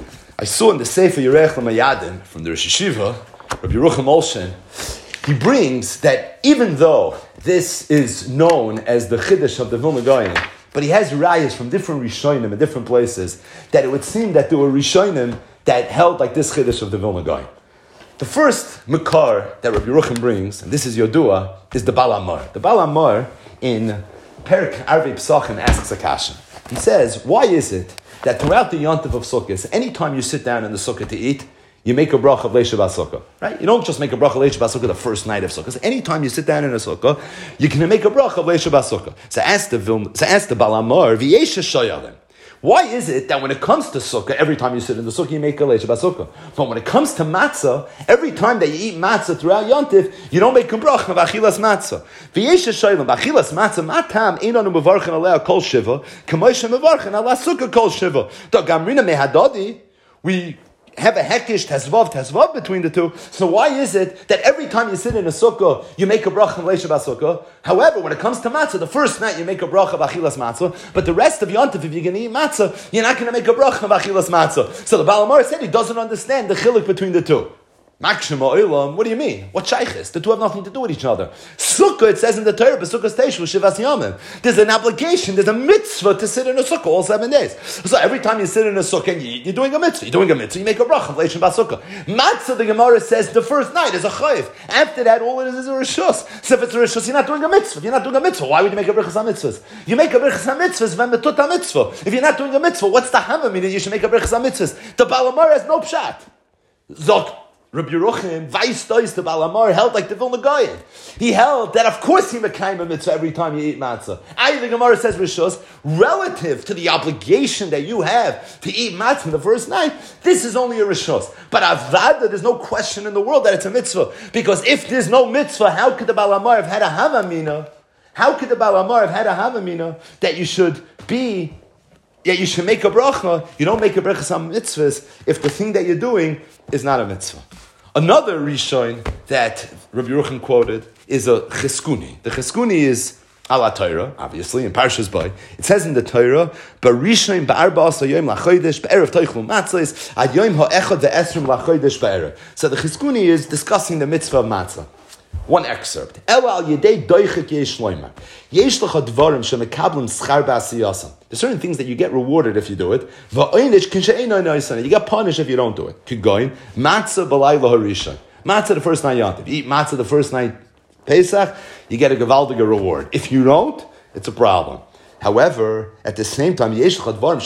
I saw in the Sefer Yerech L'Mayadim from the Rosh Yeshiva, Rabbi Yerucham Olshen, he brings that even though this is known as the Chiddush of the Vilna Gaon, but he has rayas from different Rishonim in different places, that it would seem that there were Rishonim that held like this Chiddush of the Vilna Gaon. The first Makar that Rabbi Yerucham brings, and this is Yodua, is the Bal Amar. The Bal Amar in Perek Arvei Pesachim asks a kasha. He says, why is it that throughout the Yontif of Sukkot, anytime you sit down in the Sukkah to eat, you make a bracha of Leisha B'Sukkah, right? You don't just make a bracha of Leisha B'Sukkah the first night of Sukkah. So anytime you sit down in a Sukkah, you can make a bracha of Leisha B'Sukkah. So ask the Vilna, so ask the Bal Amar, V'yesha Shoyalim. Why is it that when it comes to sukkah, every time you sit in the sukkah, you make a leisha b'sukkah? But when it comes to matzah, every time that you eat matzah throughout Yontif, you don't make a bracha of achilas matzah. V'yesha shoylam, achilas matzah, matam, einanu mevarchen alea kol shiva, k'moisha mevarchen ala sukkah kol shiva. Da gamrina mehadadi, we have a hekish tesvav tesvav between the two. So why is it that every time you sit in a sukkah, you make a bracha of leisha b'sukkah? However, when it comes to matzah, the first night you make a bracha of achilas matzah, but the rest of Yontif, if you're going to eat matzah, you're not going to make a bracha of achilas matzah. So the Baal Amar said he doesn't understand the chiluk between the two. Makshima oilam, what do you mean? What shaykhis? The two have nothing to do with each other. Sukkah, it says in the Torah, Sukkah Teishu Shivas Yamim. There's an obligation, there's a mitzvah to sit in a sukkah all seven days. So every time you sit in a sukkah and you eat, you're doing a mitzvah. You're doing a mitzvah, you make a bracha of Leisha B'Sukkah. Matzah, the Gemara says, the first night is a chayiv. After that, all it is is a rishus. So if it's a rishus, you're not doing a mitzvah. If you're not doing a mitzvah, why would you make a bracha on mitzvahs? You make a bracha on mitzvahs when metut mitzvah. If you're not doing a mitzvah, what's the hammer meaning you should make a bracha on mitzvahs? The Baal Amar has no pshat. Zok. Rabbi Yerucham, Vaistois, the Baal Amar, held like the Vilna Gaon. He held that, of course, he mekayim a mitzvah every time you eat matzah. I, the Gemara says, Rishos, relative to the obligation that you have to eat matzah in the first night, this is only a Rishos. But Avada, there's no question in the world that it's a mitzvah. Because if there's no mitzvah, how could the Baal Amar have had a Havamina? How could the Baal Amar have had a Havamina that you should be, yeah, you should make a bracha? You don't make a bracha on mitzvahs if the thing that you're doing is not a mitzvah. Another Rishon that Rabbi Yerucham quoted is a Cheskuni. The Cheskuni is ala Torah, obviously, in Parshas Bay. It says in the Torah, "Barishon ba'arba'as hayom lachodesh be'erev toichlu matzos ad yom ha'echad ve'esrim lachodesh be'erev." So the Cheskuni is discussing the mitzvah of matzah. One excerpt. Ela al yedei doichik yesh loimer. Yesh lecha dvarim shemekablim schar ba'asiyasam. There's certain things that you get rewarded if you do it. Va'oinish kin she'eino noisana. You get punished if you don't do it. Kigoyin matzah b'layla harishon. Matzah the first night yontif. You eat matzah the first night Pesach, you get a gevaldige reward. If you don't, it's a problem. However, at the same time, you don't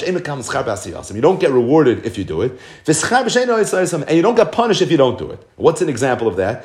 get rewarded if you do it, and you don't get punished if you don't do it. What's an example of that?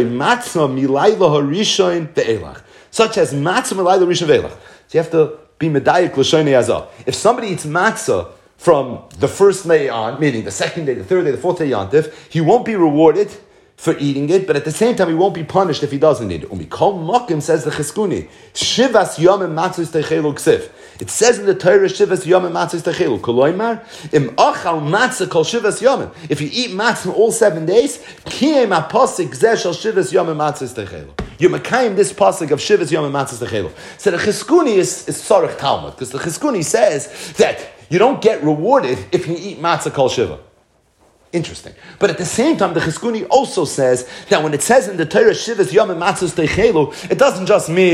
Such as matzah milayla rishon ve'elach. So you have to be medayik l'shonei azah. If somebody eats matzah from the first day on, meaning the second day, the third day, the fourth day yontif, he won't be rewarded for eating it, but at the same time, he won't be punished if he doesn't eat it. Umikol mokim, says the Cheskuni, Shivas yomim matzos techelu ksif. It says in the Torah, Shivas yomim matzos techelu. Koloimar, im achal matzah kol Shivas yomim. If you eat matzah all seven days, kiyem aposik zeh shel Shivas yomim matzos techelu. You mekayim this pasuk of Shivas yomim matzos techelu. So the Cheskuni is, is Tzorech Talmud, because the Cheskuni says that you don't get rewarded if you eat matzah kol Shiva. Interesting. But at the same time, the Cheskuni also says that when it says in the Torah, Shivas Yom Matzos Techelu, it doesn't just mean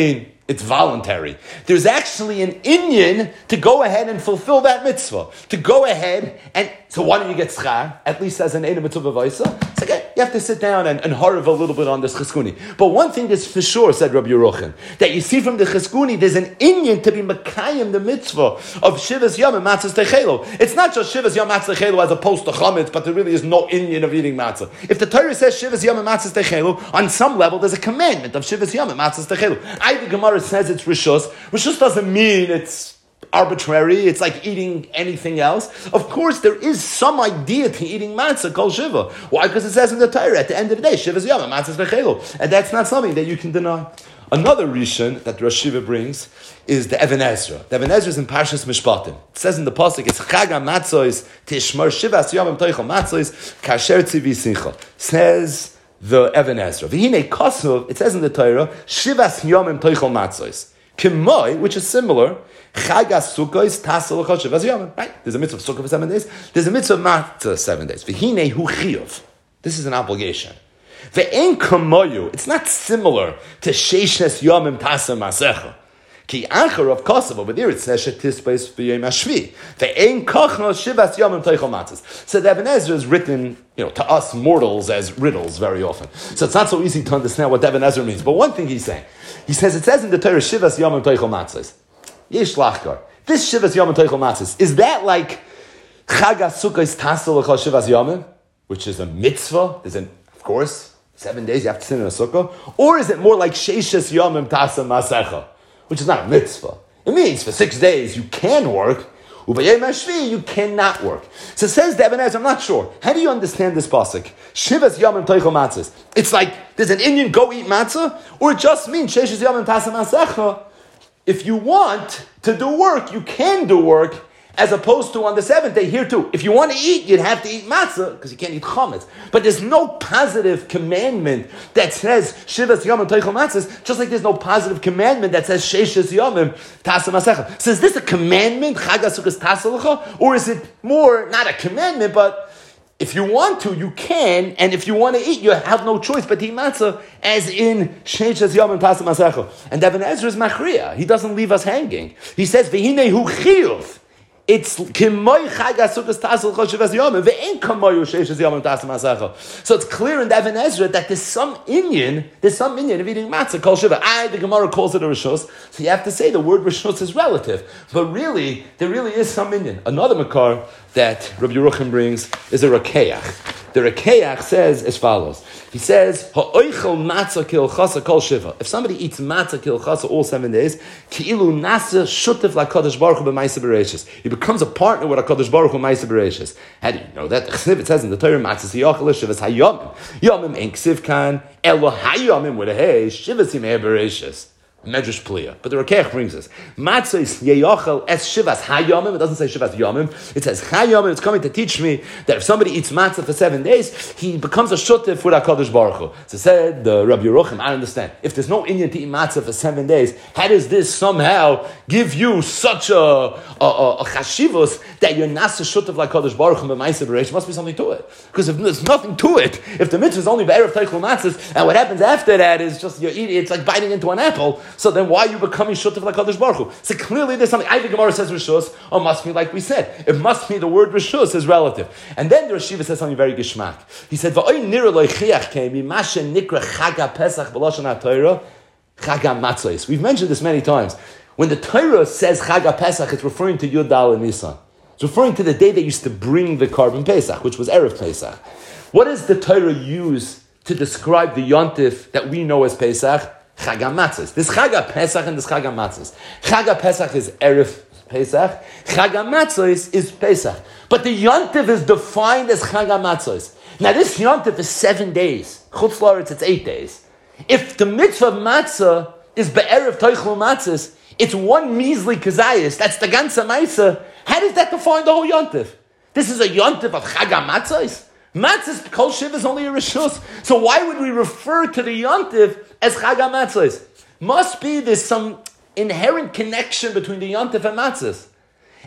It's voluntary. There's actually an inyan to go ahead and fulfill that mitzvah. To go ahead and, so why don't you get schar? At least as an Eina mitzvah v'aisa. It's like, okay, you have to sit down and, and harv a little bit on this cheskuni. But one thing is for sure, said Rabbi Yeruchim, that you see from the cheskuni, there's an inyan to be makayim the mitzvah of Shivas Yom and Matzahs Techelo. It's not just Shivas Yom Matzahs Techelo as opposed to chametz, but there really is no inyan of eating matzah. If the Torah says Shivas Yom and Matzahs Techelo, on some level there's a commandment of Shivas Yom and Matzahs Techelo. I, the Gemara says it's rishus. Rishus doesn't mean it's arbitrary. It's like eating anything else. Of course, there is some idea to eating matzah called shiva. Why? Because it says in the Torah at the end of the day, shiva's yom, matzah's v'chelo, and that's not something that you can deny. Another rishon that Rosh Shiva brings is the Even Ezra. The Even Ezra is in Parshas Mishpatim. It says in the pasuk, it's Chag HaMatzos tishmar shivas yomim toichel matzos kasher tzivi simcha. Says the Even Ezra. V'hinei kasuv, it says in the Torah, shivas yomim toichel matzos. Kimoi, which is similar, Chag HaSukkos tasel l'chol shivas yomim. Right? There's a mitzvah of sukkah for seven days. There's a mitzvah of matzah seven days. V'hinei hu chiyuv. This is an obligation. Ve'en kamoyu. It's not similar to sheishes yomim tasem masecha. Ki anchor of Kosovo, over there it says shetispeis v'yom hashvi. Ve'en kochno shivas yomim toichel matzos. So the Even Ezra is written, you know, to us mortals as riddles very often. So it's not so easy to understand what Even Ezra means. But one thing he's saying, he says it says in the Torah shivas yomim toichel matzos. Yesh lachkar. This shivas yomim toichel matzos, is that like Chag HaSukkos tasel l'chol shivas yomim, which is a mitzvah? Is an, of course, seven days you have to sit in a sukkah, or is it more like sheishes yomim tasem masecha, which is not a mitzvah? It means for six days you can work, u'vayom hashvi you cannot work. So says the Even Ezra, I'm not sure. How do you understand this pasuk? Shivas yomim toichel matzos. It's like there's an Indian go eat matzah, or it just means sheishes yomim tasem masecha. If you want to do work, you can do work. As opposed to on the seventh day, here too. If you want to eat, you'd have to eat matzah, because you can't eat chametz. But there's no positive commandment that says shivas yomim toichel matzos, just like there's no positive commandment that says sheishes yomim tasem masecha. So is this a commandment, Chag HaSukkos tasel l'cha, or is it more, not a commandment, but if you want to, you can, and if you want to eat, you have no choice but to eat matzah, as in sheishes yomim tasem masecha. And Even Ezra is machriya. He doesn't leave us hanging. He says, v'hinei hu chiyuv. It's kimoy Chag HaSukkos tasel l'chol shivas yomim ve'en kamoyu sheishes yomim tasem masecha. So it's clear in the Even Ezra that there's some inyan, there's some inyan of eating matzah kol shiva. I, the Gemara calls it a rishus, so you have to say the word rishus is relative, but really there really is some inyan. Another makar that Rabbi Yeruchim brings is a rakeach. The rakeach says as follows. He says, "Ha'oichel matzah kilchasa kol shiva." If somebody eats matzah kilchasa all seven days, ki'ilu nasa shutef la'kadosh baruch hu b'ma'aseh bereishis. He becomes a partner with HaKadosh Baruch Hu b'ma'aseh bereishis. How do you know that? It says in the Torah, matzah siyachal shivas hayomim. Yomim ein ksiv kan elo hayomim with a hey shivas yimei bereishis. Medrash Pliya. But the Rakeach brings us. Matzah is yeyachel es shivas hayomim. It doesn't say shivas yomim. It says hayomim. It's coming to teach me that if somebody eats matzah for seven days, he becomes a shutef with HaKadosh Baruch Hu. So said the Rabbi Yeruchim, I understand. If there's no inyan to eat matzah for seven days, how does this somehow give you such a, a, a, a chashivus that you're not a shutef like HaKadosh Baruch Hu b'ma'aseh bereishis? Must be something to it. Because if there's nothing to it, if the mitzvah is only be'erev teichel matzahs, and what happens after that is just you're eating, it's like biting into an apple, so then why are you becoming shutef like HaKadosh Baruch Hu? So clearly there's something. Either Gemara says rishus, or must be like we said. It must be the word rishus is relative. And then the Rosh Shiva says something very gishmak. He said, "Va'oy nira lo yichiach kemi mashe nikra Chag HaPesach b'lashon HaTorah Chag HaMatzos." We've mentioned this many times. When the Torah says Chag HaPesach, it's referring to Yud Dal and Nisan. It's referring to the day they used to bring the carbon Pesach, which was Erev Pesach. What does the Torah use to describe the Yontif that we know as Pesach? Chag HaMatzos. This Chag HaPesach and this Chag HaMatzos. Chag HaPesach is Erev Pesach. Chag HaMatzos is Pesach. But the Yontif is defined as Chag HaMatzos. Now this Yontif is seven days. Chutz La'aretz, it's eight days. If the mitzvah of matzah is be'erev toichel matzos, it's one measly kazayis. That's the ganze maisa. How does that define the whole Yontif? This is a Yontif of Chag HaMatzos. Matzahs, Kol Shiv is only a Rishus. So why would we refer to the Yontif as Chag HaMatzos? Must be there's some inherent connection between the Yontif and Matzahs.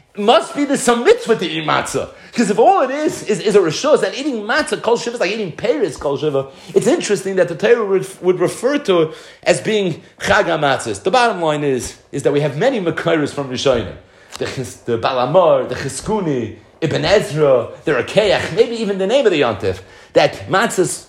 must be there's some mitzvah to eat matzah. Because if all it is is, is a rishos, and eating matzah, kol shiva, is like eating pears, kol shiva, it's interesting that the Torah would, would refer to it as being chag matzahs. The bottom line is, is that we have many makairos from Rishonim. The, the Balamar, the Chizkuni, Ibn Ezra, the Rakeach, maybe even the name of the Yontif, that matzahs,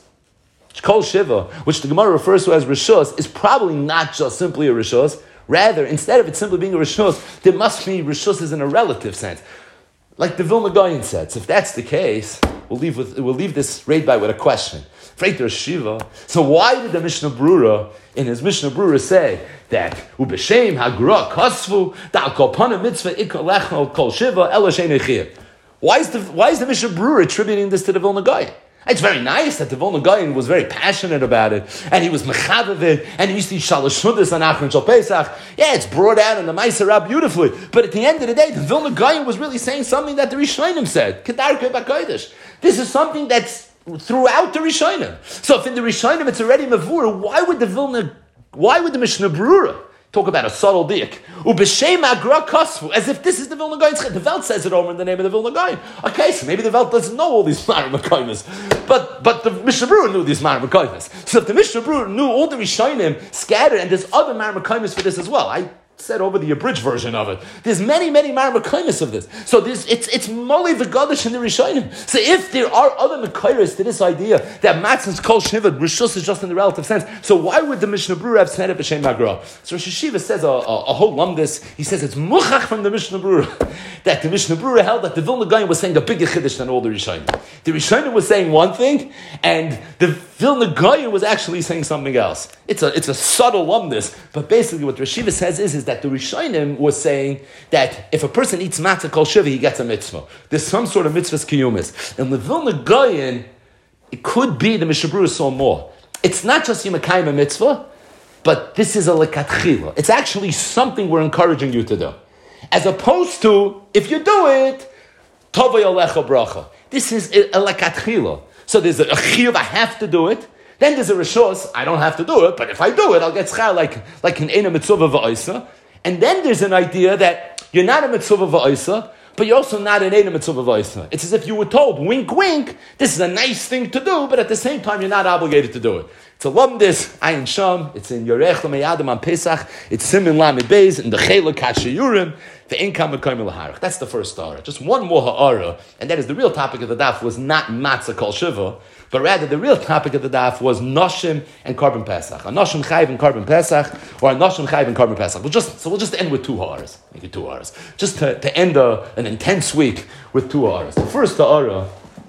kol shiva, which the Gemara refers to as rishos, is probably not just simply a rishos. Rather, instead of it simply being a rishos, there must be rishos in a relative sense. Like the Vilna Gaon said. So if that's the case, we'll leave with we'll leave this raid by with a question. Freiter Shiva. So why did the Mishnah Brura in his Mishnah Brura say that Ubeshem Hagra Kasvu Da'al Kol Pana Mitzvah Ikol Lechol Kol Shiva Ela Shein Echiyah? Why is the why is the Mishnah Brura attributing this to the Vilna Gaon? It's very nice that the Vilna Gaon was very passionate about it, and he was mechavev it, and he used to eat shalosh chudas on Achron Shal Pesach. Yeah, it's brought out in the Ma'aser Rab beautifully, but at the end of the day, the Vilna Gaon was really saying something that the Rishonim said. Kedar Kebakodesh. This is something that's throughout the Rishonim. So if in the Rishonim it's already mavur, why would the Vilna, why would the Mishnah Brura talk about a subtle dik? Ubeshem agra kasvu, as if this is the Vilna Gaon. The Welt says it over in the name of the Vilna Gaon. Okay, so maybe the Welt doesn't know all these Marim Makaimas, but but the Mishnah Brura knew these Marim Makaimas. So if the Mishnah Brura knew all the Rishonim scattered, and there's other Marim Makaimas for this as well. I said over the abridged version of it. There's many, many Marim Makaimas of this. So there's, it's it's Moli V'Gadish in the Rishonim. So if there are other Makairas to this idea that Matzah's Kol Shiva, Rishus is just in the relative sense, so why would the Mishnah Brura have said it B'Shem Magra? So Rosh Hashiva says a, a, a whole lumdis. He says it's Muchach from the Mishnah Brura that the Mishnah Brura held that the Vilna Gaon was saying a bigger Chiddush than all the Rishonim. The Rishonim was saying one thing, and the Vilna Gaon was actually saying something else. It's a it's a subtle lumdis, but basically what Rosh Hashiva says is, is that the Rishonim was saying that if a person eats matzah kol shiva, he gets a mitzvah. There's some sort of mitzvah's kiyumis. And the Vilna Gaon, it could be the Mishnah Brura saw more. It's not just Yimakayim a mitzvah, but this is a lekatchila. It's actually something we're encouraging you to do. As opposed to, if you do it, tovay alecha bracha. This is a lekatchila. So there's a chiyuv, I have to do it. Then there's a rishos, I don't have to do it, but if I do it, I'll get schar like, like an ena mitzvah v'oisa. And then there's an idea that you're not a mitzvah v'oisa, but you're also not an ena mitzvah v'oisa. It's as if you were told, wink, wink, this is a nice thing to do, but at the same time, you're not obligated to do it. It's a lumdis, ayin sham, it's in Yorech l'meyadim on Pesach, it's simin lamed beis, in the chela kashayurim, the inkam mekayim l'harach. That's the first ha'ara. Just one more ha'ara, and that is the real topic of the daf was not matzah kol shiva, but rather the real topic of the daf was noshim and carbon pesach. A noshim chayv and carbon pesach, or a noshim chayv and carbon pesach. We'll just, so we'll just end with two ha'aras. Make it two ha'aras. Just to, to end a, an intense week with two ha'aras. The first ha'ara,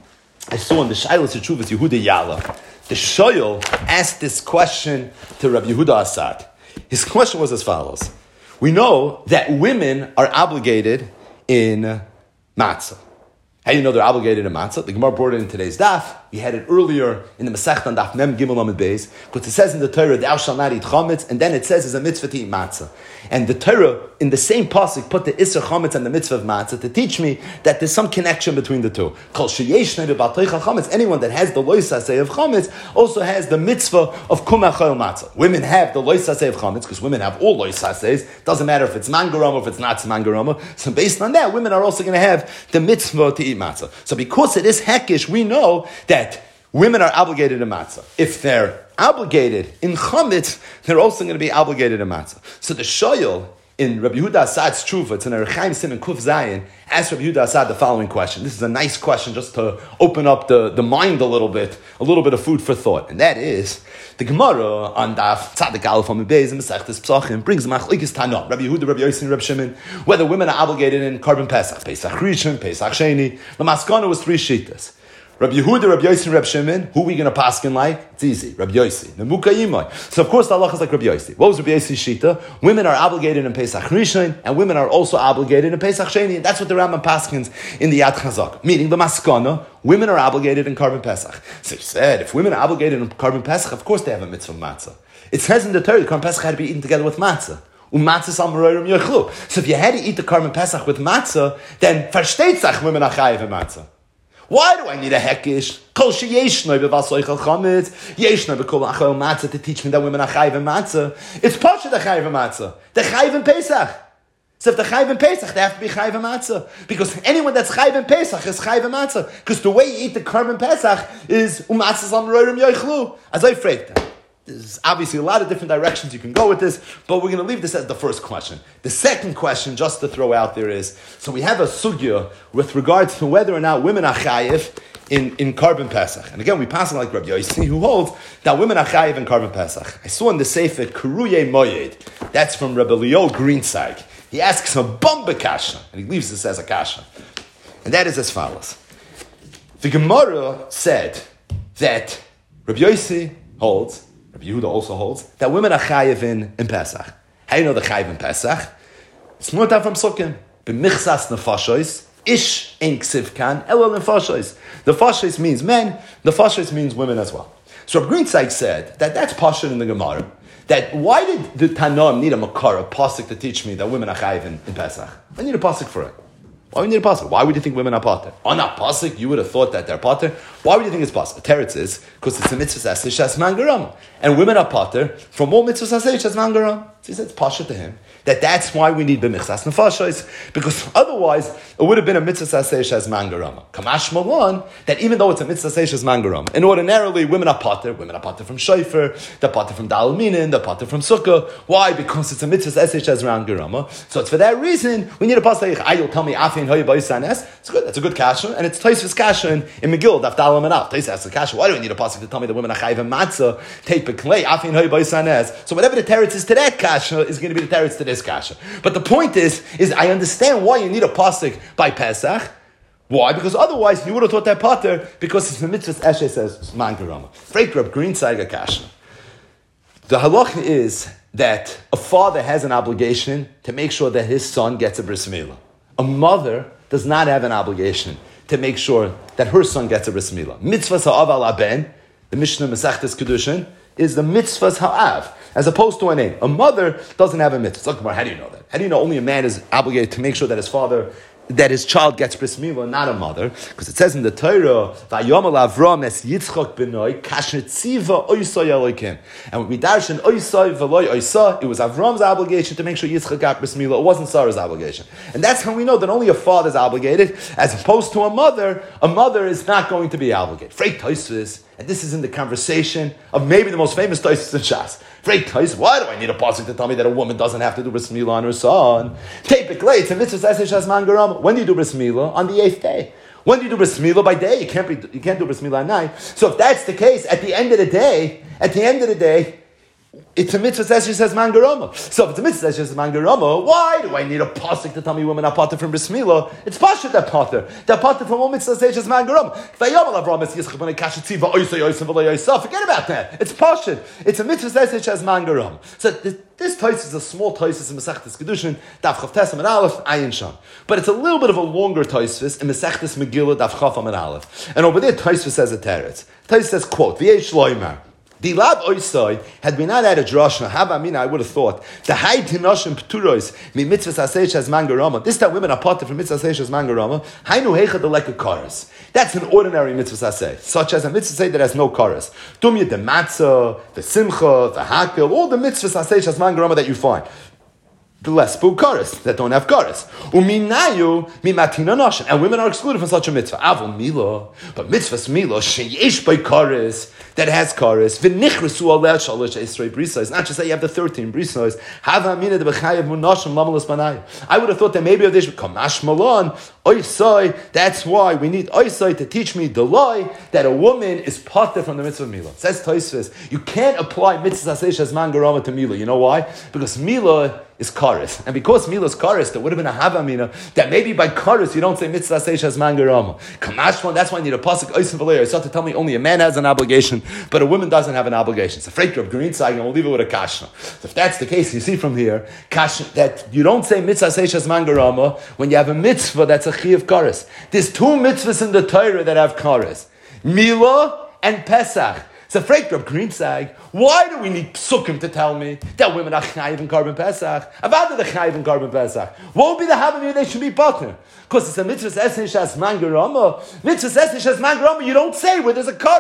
I saw in the Shailas Yeshuvas Yehuda Yala, the Shoyal asked this question to Rabbi Yehuda Asad. His question was as follows. We know that women are obligated in matzah. How do you know they're obligated in matzah? The Gemara brought it in today's daf. We had it earlier in the Masechta on daf Mem Gimel Amud Beis, because it says in the Torah, thou shalt not eat chametz, and then it says it's a mitzvah to eat matzah. And the Torah, in the same pasuk, put the Isser chametz and the mitzvah of matzah to teach me that there's some connection between the two. Kol sheyesh neidu b'al toichal chametz, anyone that has the lois hasei of chametz also has the mitzvah of kum achol matzah. Women have the lois hasei of chametz, because women have all lois haseis. Doesn't matter if it's mangarama or if it's not mangarama. So based on that, women are also going to have the mitzvah to eat matzah. So because it is hekish, we know that women are obligated in matzah. If they're obligated in chametz, they're also going to be obligated in matzah. So the shoyel in Rabbi Yehuda Asad's tshuva, it's in Erechaim Sim and Kuf Zayin, asked Rabbi Yehuda Asad the following question. This is a nice question just to open up the, the mind a little bit, a little bit of food for thought. And that is, the Gemara on Daf Tzadik Aleph Amud Beis and Masechtas Pesachim brings Machlokes Tana, Rabbi Yehuda, Rabbi Yossi, and Rabbi Shimon, whether women are obligated in Carbon Pesach, Pesach Rishon, Pesach Sheni. The Maskana was three shitas. Rabbi Yehuda, Rabbi Yossi, and Rabbi Shimon, who are we going to paskin like? It's easy. Rabbi Yossi. Nemuka Yimai. So of course the halacha is like Rabbi Yossi. What was Rabbi Yossi's shita? Women are obligated in Pesach Rishon, and women are also obligated in Pesach Sheni. And that's what the Rambam paskins in the Yad Chazak. Meaning the Maskana, women are obligated in Carbon Pesach. So he said, if women are obligated in Carbon Pesach, of course they have a mitzvah matzah. It says in the Torah, Carbon Pesach had to be eaten together with matzah. So if you had to eat the Carbon Pesach with matzah, then versteht sich women are chayiv in matzah. Why do I need a hekish? Kol sheyesh noi b'vas oichel chametz, yesh noi b'kol achol matzah to teach me that women are chayiv in matzah. It's pasha the chayiv in matzah. The chayiv in Pesach. So if the Chayv in Pesach, they have to be Chayv in Matzah. Because anyone that's Chayv in Pesach is Chayv in Matzah. Because the way you eat the Korban Pesach is Umatzah Lam Roirim Yoichlu. As I phrased that. There's obviously a lot of different directions you can go with this, but we're going to leave this as the first question. The second question, just to throw out there, is, so we have a sugya with regards to whether or not women are chayiv in, in Korban Pesach. And again, we pass on like Rabbi Yossi, who holds that women are chayiv in Korban Pesach. I saw in the Sefer, Kuruye Moyed, that's from Rabbi Leo Greenside. He asks a bomba kasha, and he leaves this as a kasha. And that is as follows. The Gemara said that Rabbi Yossi holds, Rabbi Yehuda also holds, that women are chayiv in, in Pesach. How do you know the chayiv in Pesach? It's more time from Sukkim. B'michsas nefashos, ish ein ksiv kan, elol nefashos. The fashos means men, the fashos means women as well. So Rabbi Greenside said that that's pasha in the Gemara. That why did the Tanoim need a makar, a pasuk to teach me that women are chayiv in, in Pesach? I need a pasuk for it. Why would you need a pasuk? Why would you think women are pater? On a pasuk, you would have thought that they're pater. Why would you think it's pasuk? The teretz is because it's a mitzvah aseh shas mangaram, and women are pater from all mitzvahs aseh shas mangaram. So he said it's pasha to him that that's why we need b'michsas nefashos, because otherwise it would have been a mitzvah aseh shas mangaram. Kamash malon that even though it's a mitzvah aseh shas mangaram, and ordinarily women are pater, women are pater from shofar, they're pater from dal minin, they're pater from sukkah. Why? Because it's a mitzvah aseh shas mangaram. So it's for that reason we need a pasuk. You'll tell me afin hoy b'yisanes. It's good. That's a good kasha, and it's Tosfos kasha in, in Megillah daf dalam and af. Tosfos asks the kasha. Why do we need a pasuk to tell me that women are chayiv and matzah? Take beklei afin hoy b'yisanes. So whatever the teretz is to that kasha is going to be the teretz to this kasha. But the point is, is I understand why you need a pasuk by Pesach. Why? Because otherwise you would have thought that pater because it's the mitzvah Eshe says man garama. Freik Reb Greenside kasha. The halacha is that a father has an obligation to make sure that his son gets a bris milah. A mother does not have an obligation to make sure that her son gets a bris milah. Mitzvahs ha'av al aben, the Mishnah Masechtas Kedushin, is the mitzvahs ha'av, as opposed to a name. A mother doesn't have a mitzvah. How do you know that? How do you know only a man is obligated to make sure that his father, that his child gets bris milah, not a mother? Because it says in the Torah, "Vayomer Avram es Yitzchak benoi kashnetziva oisay Elokim." And when we darshan oisay v'loy oisay, it was Avram's obligation to make sure Yitzchak got bris milah. It wasn't Sarah's obligation. And that's how we know that only a father is obligated, as opposed to a mother. A mother is not going to be obligated. Freit Tosfos, and this is in the conversation of maybe the most famous Tosfos in Shas. Freit Tosfos, why do I need a pasuk to tell me that a woman doesn't have to do bris milah on her son? Typically, it's a mitzvah aseh shas man garama. When do you do bris milah? On the eighth day. When do you do bris milah? By day. You can't be, you can't do bris milah at night. So if that's the case, at the end of the day, at the end of the day, it's a mitzvah that says man garama. So if it's a mitzvah that says man garama, why do I need a pasuk to tell me women are pater from bris milah? It's pasha that pater. They're pater from all mitzvah that says man garama. Forget about that. It's pasha. It's a mitzvah that says man garama. So this, this Tosfos is a small Tosfos in Masechtas Kedushin, Daf Chav Tes Amud Aleph, Ayin Sham. But it's a little bit of a longer Tosfos in Masechtas Megillah, Daf Chav Amud Aleph. And over there, Tosfos says a teretz. Tosfos says, quote, V'yesh loimer. The lab oisai had been not at a drashna. Hava mina, I would have thought the high tinoshim pturos mi mitzvahs aseish as mangarama. This that women are parted from mitzvahs aseish as mangarama. Hainu heicha the like a karas. That's an ordinary mitzvah aseh, such as a mitzvah that has no karas. Dumya the matzah, the simcha, the hakel, all the mitzvahs aseish as mangarama that you find. The less karas that don't have karas. Uminayu mimatina noshin, and women are excluded from such a mitzvah. Avol mila, but mitzvahs mila sheyesh by karas that has karas. V'nichresu aleh shalosh esrei brisas. Not just that you have the thirteen brisas. Hava mina de b'chayev munashim lamalas banai. I would have thought that maybe if they should come mash malon oisai. That's why we need oisai to teach me the lie that a woman is pater from the mitzvah mila. Says Tosfos, you can't apply mitzvah aseish as man garama to mila. You know why? Because mila is kares. And because Mila is kares, there would have been a havamina that maybe by kares you don't say mitzvah seish as man garama. Kamashwan, that's why I need a pasuk oisin v'leir. It's not to tell me only a man has an obligation, but a woman doesn't have an obligation. It's a freak of green side, and we'll leave it with a kashna. So if that's the case, you see from here kashna, that you don't say mitzvah seish as man garama when you have a mitzvah that's a chi of kares. There's two mitzvahs in the Torah that have kares: Mila and Pesach. So, Freik Reb Greenside, why do we need psukim to tell me that women are chayiv in Korban Pesach? About the chayiv in Korban Pesach, what would be the havamina they should be partner? Because it's a mitzvah esnish as man garama. Mitzvah esnish as man garama, you don't say where there's a kares.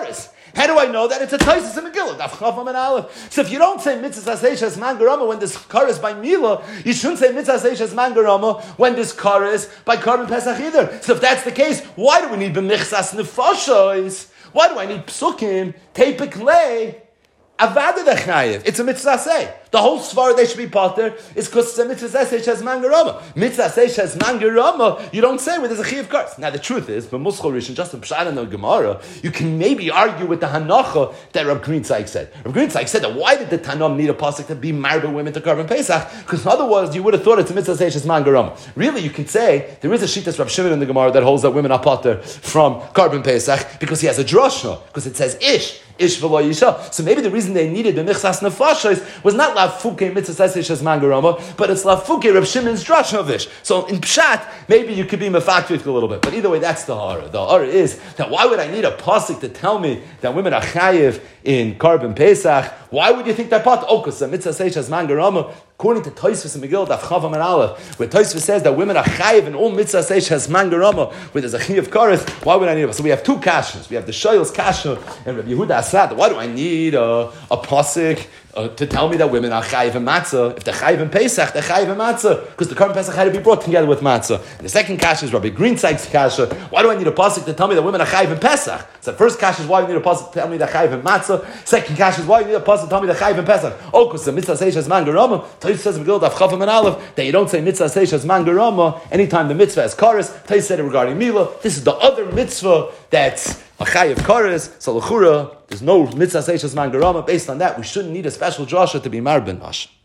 How do I know that? It's a Taisus and Megillah, Daf Chav and Aleph. So if you don't say Mitzvah Aseish Man Garama when this car is by Mila, you shouldn't say Mitzvah Aseish Man Garama when this car is by Karban Pesach either. So if that's the case, why do we need B'michsas Nefashos? Why do I need Psukim, Tepik Lei, Avada the Chayiv? It's a Mitzvah Aseh. The whole svar they should be potter is because it's a mitzvah aseh has mangarama. Mitzvah aseh has mangarama. You don't say where there's a chiyuv kars. Now the truth is, but Muschal Rishon, just in Pshat and the Gemara, you can maybe argue with the hanacha that Rab Greentzweig said. Rab Greentzweig said that why did the Tanam need a pasuk to be married women to Karban Pesach? Because otherwise you would have thought it's a mitzvah aseh has mangarama. Really, you could say there is a shittas Rab Shimon in the Gemara that holds that women are potter from Karban Pesach because he has a drashna because it says ish. Ish v'lo yisha. So maybe the reason they needed the michsas nefashos was not lafuke mitzvah seish as mangarama, but it's lafuke Reb Shimon's drash of ish. So in pshat, maybe you could be mefaktik a little bit. But either way, that's the hara. The hara is that why would I need a pasuk to tell me that women are chayiv in Karban Pesach? Why would you think that part? Oh, because the mitzvah seish as mangarama. According to Tosfos and Megillah, Daf Chav and Aleph, where Tosfos says that women are chayiv in all mitzvah seish has mangarama, where there's a chiyuv kares, why would I need it? So we have two kashas. We have the Shoyel's kasha and Rabbi Yehuda Asad. Why do I need a, a pasuk uh, to tell me that women are chayiv in matzah? If they're chayiv in Pesach, they're chayiv in matzah, because the Karban Pesach had to be brought together with matzah. And the second kasha is Rabbi Greentzweig's kasha. Why do I need a pasuk to tell me that women are chayiv in Pesach? So the first kasha is why do you need a pasuk to tell me that chayiv in matzah. Second kasha is why do you need a pasuk to tell me that chayiv in Pesach? Oh, because the mitzvah seish has mangarama. Tosfos says in Megillah Daf Chav and Aleph that you don't say mitzvah seish has mangarama anytime the mitzvah is kares. Tosfos said it regarding Mila. This is the other mitzvah that's a chayiv kares. So l'chura, there's no mitzvah seish has mangarama. Based on that, we shouldn't need a special drasha to be marben mash.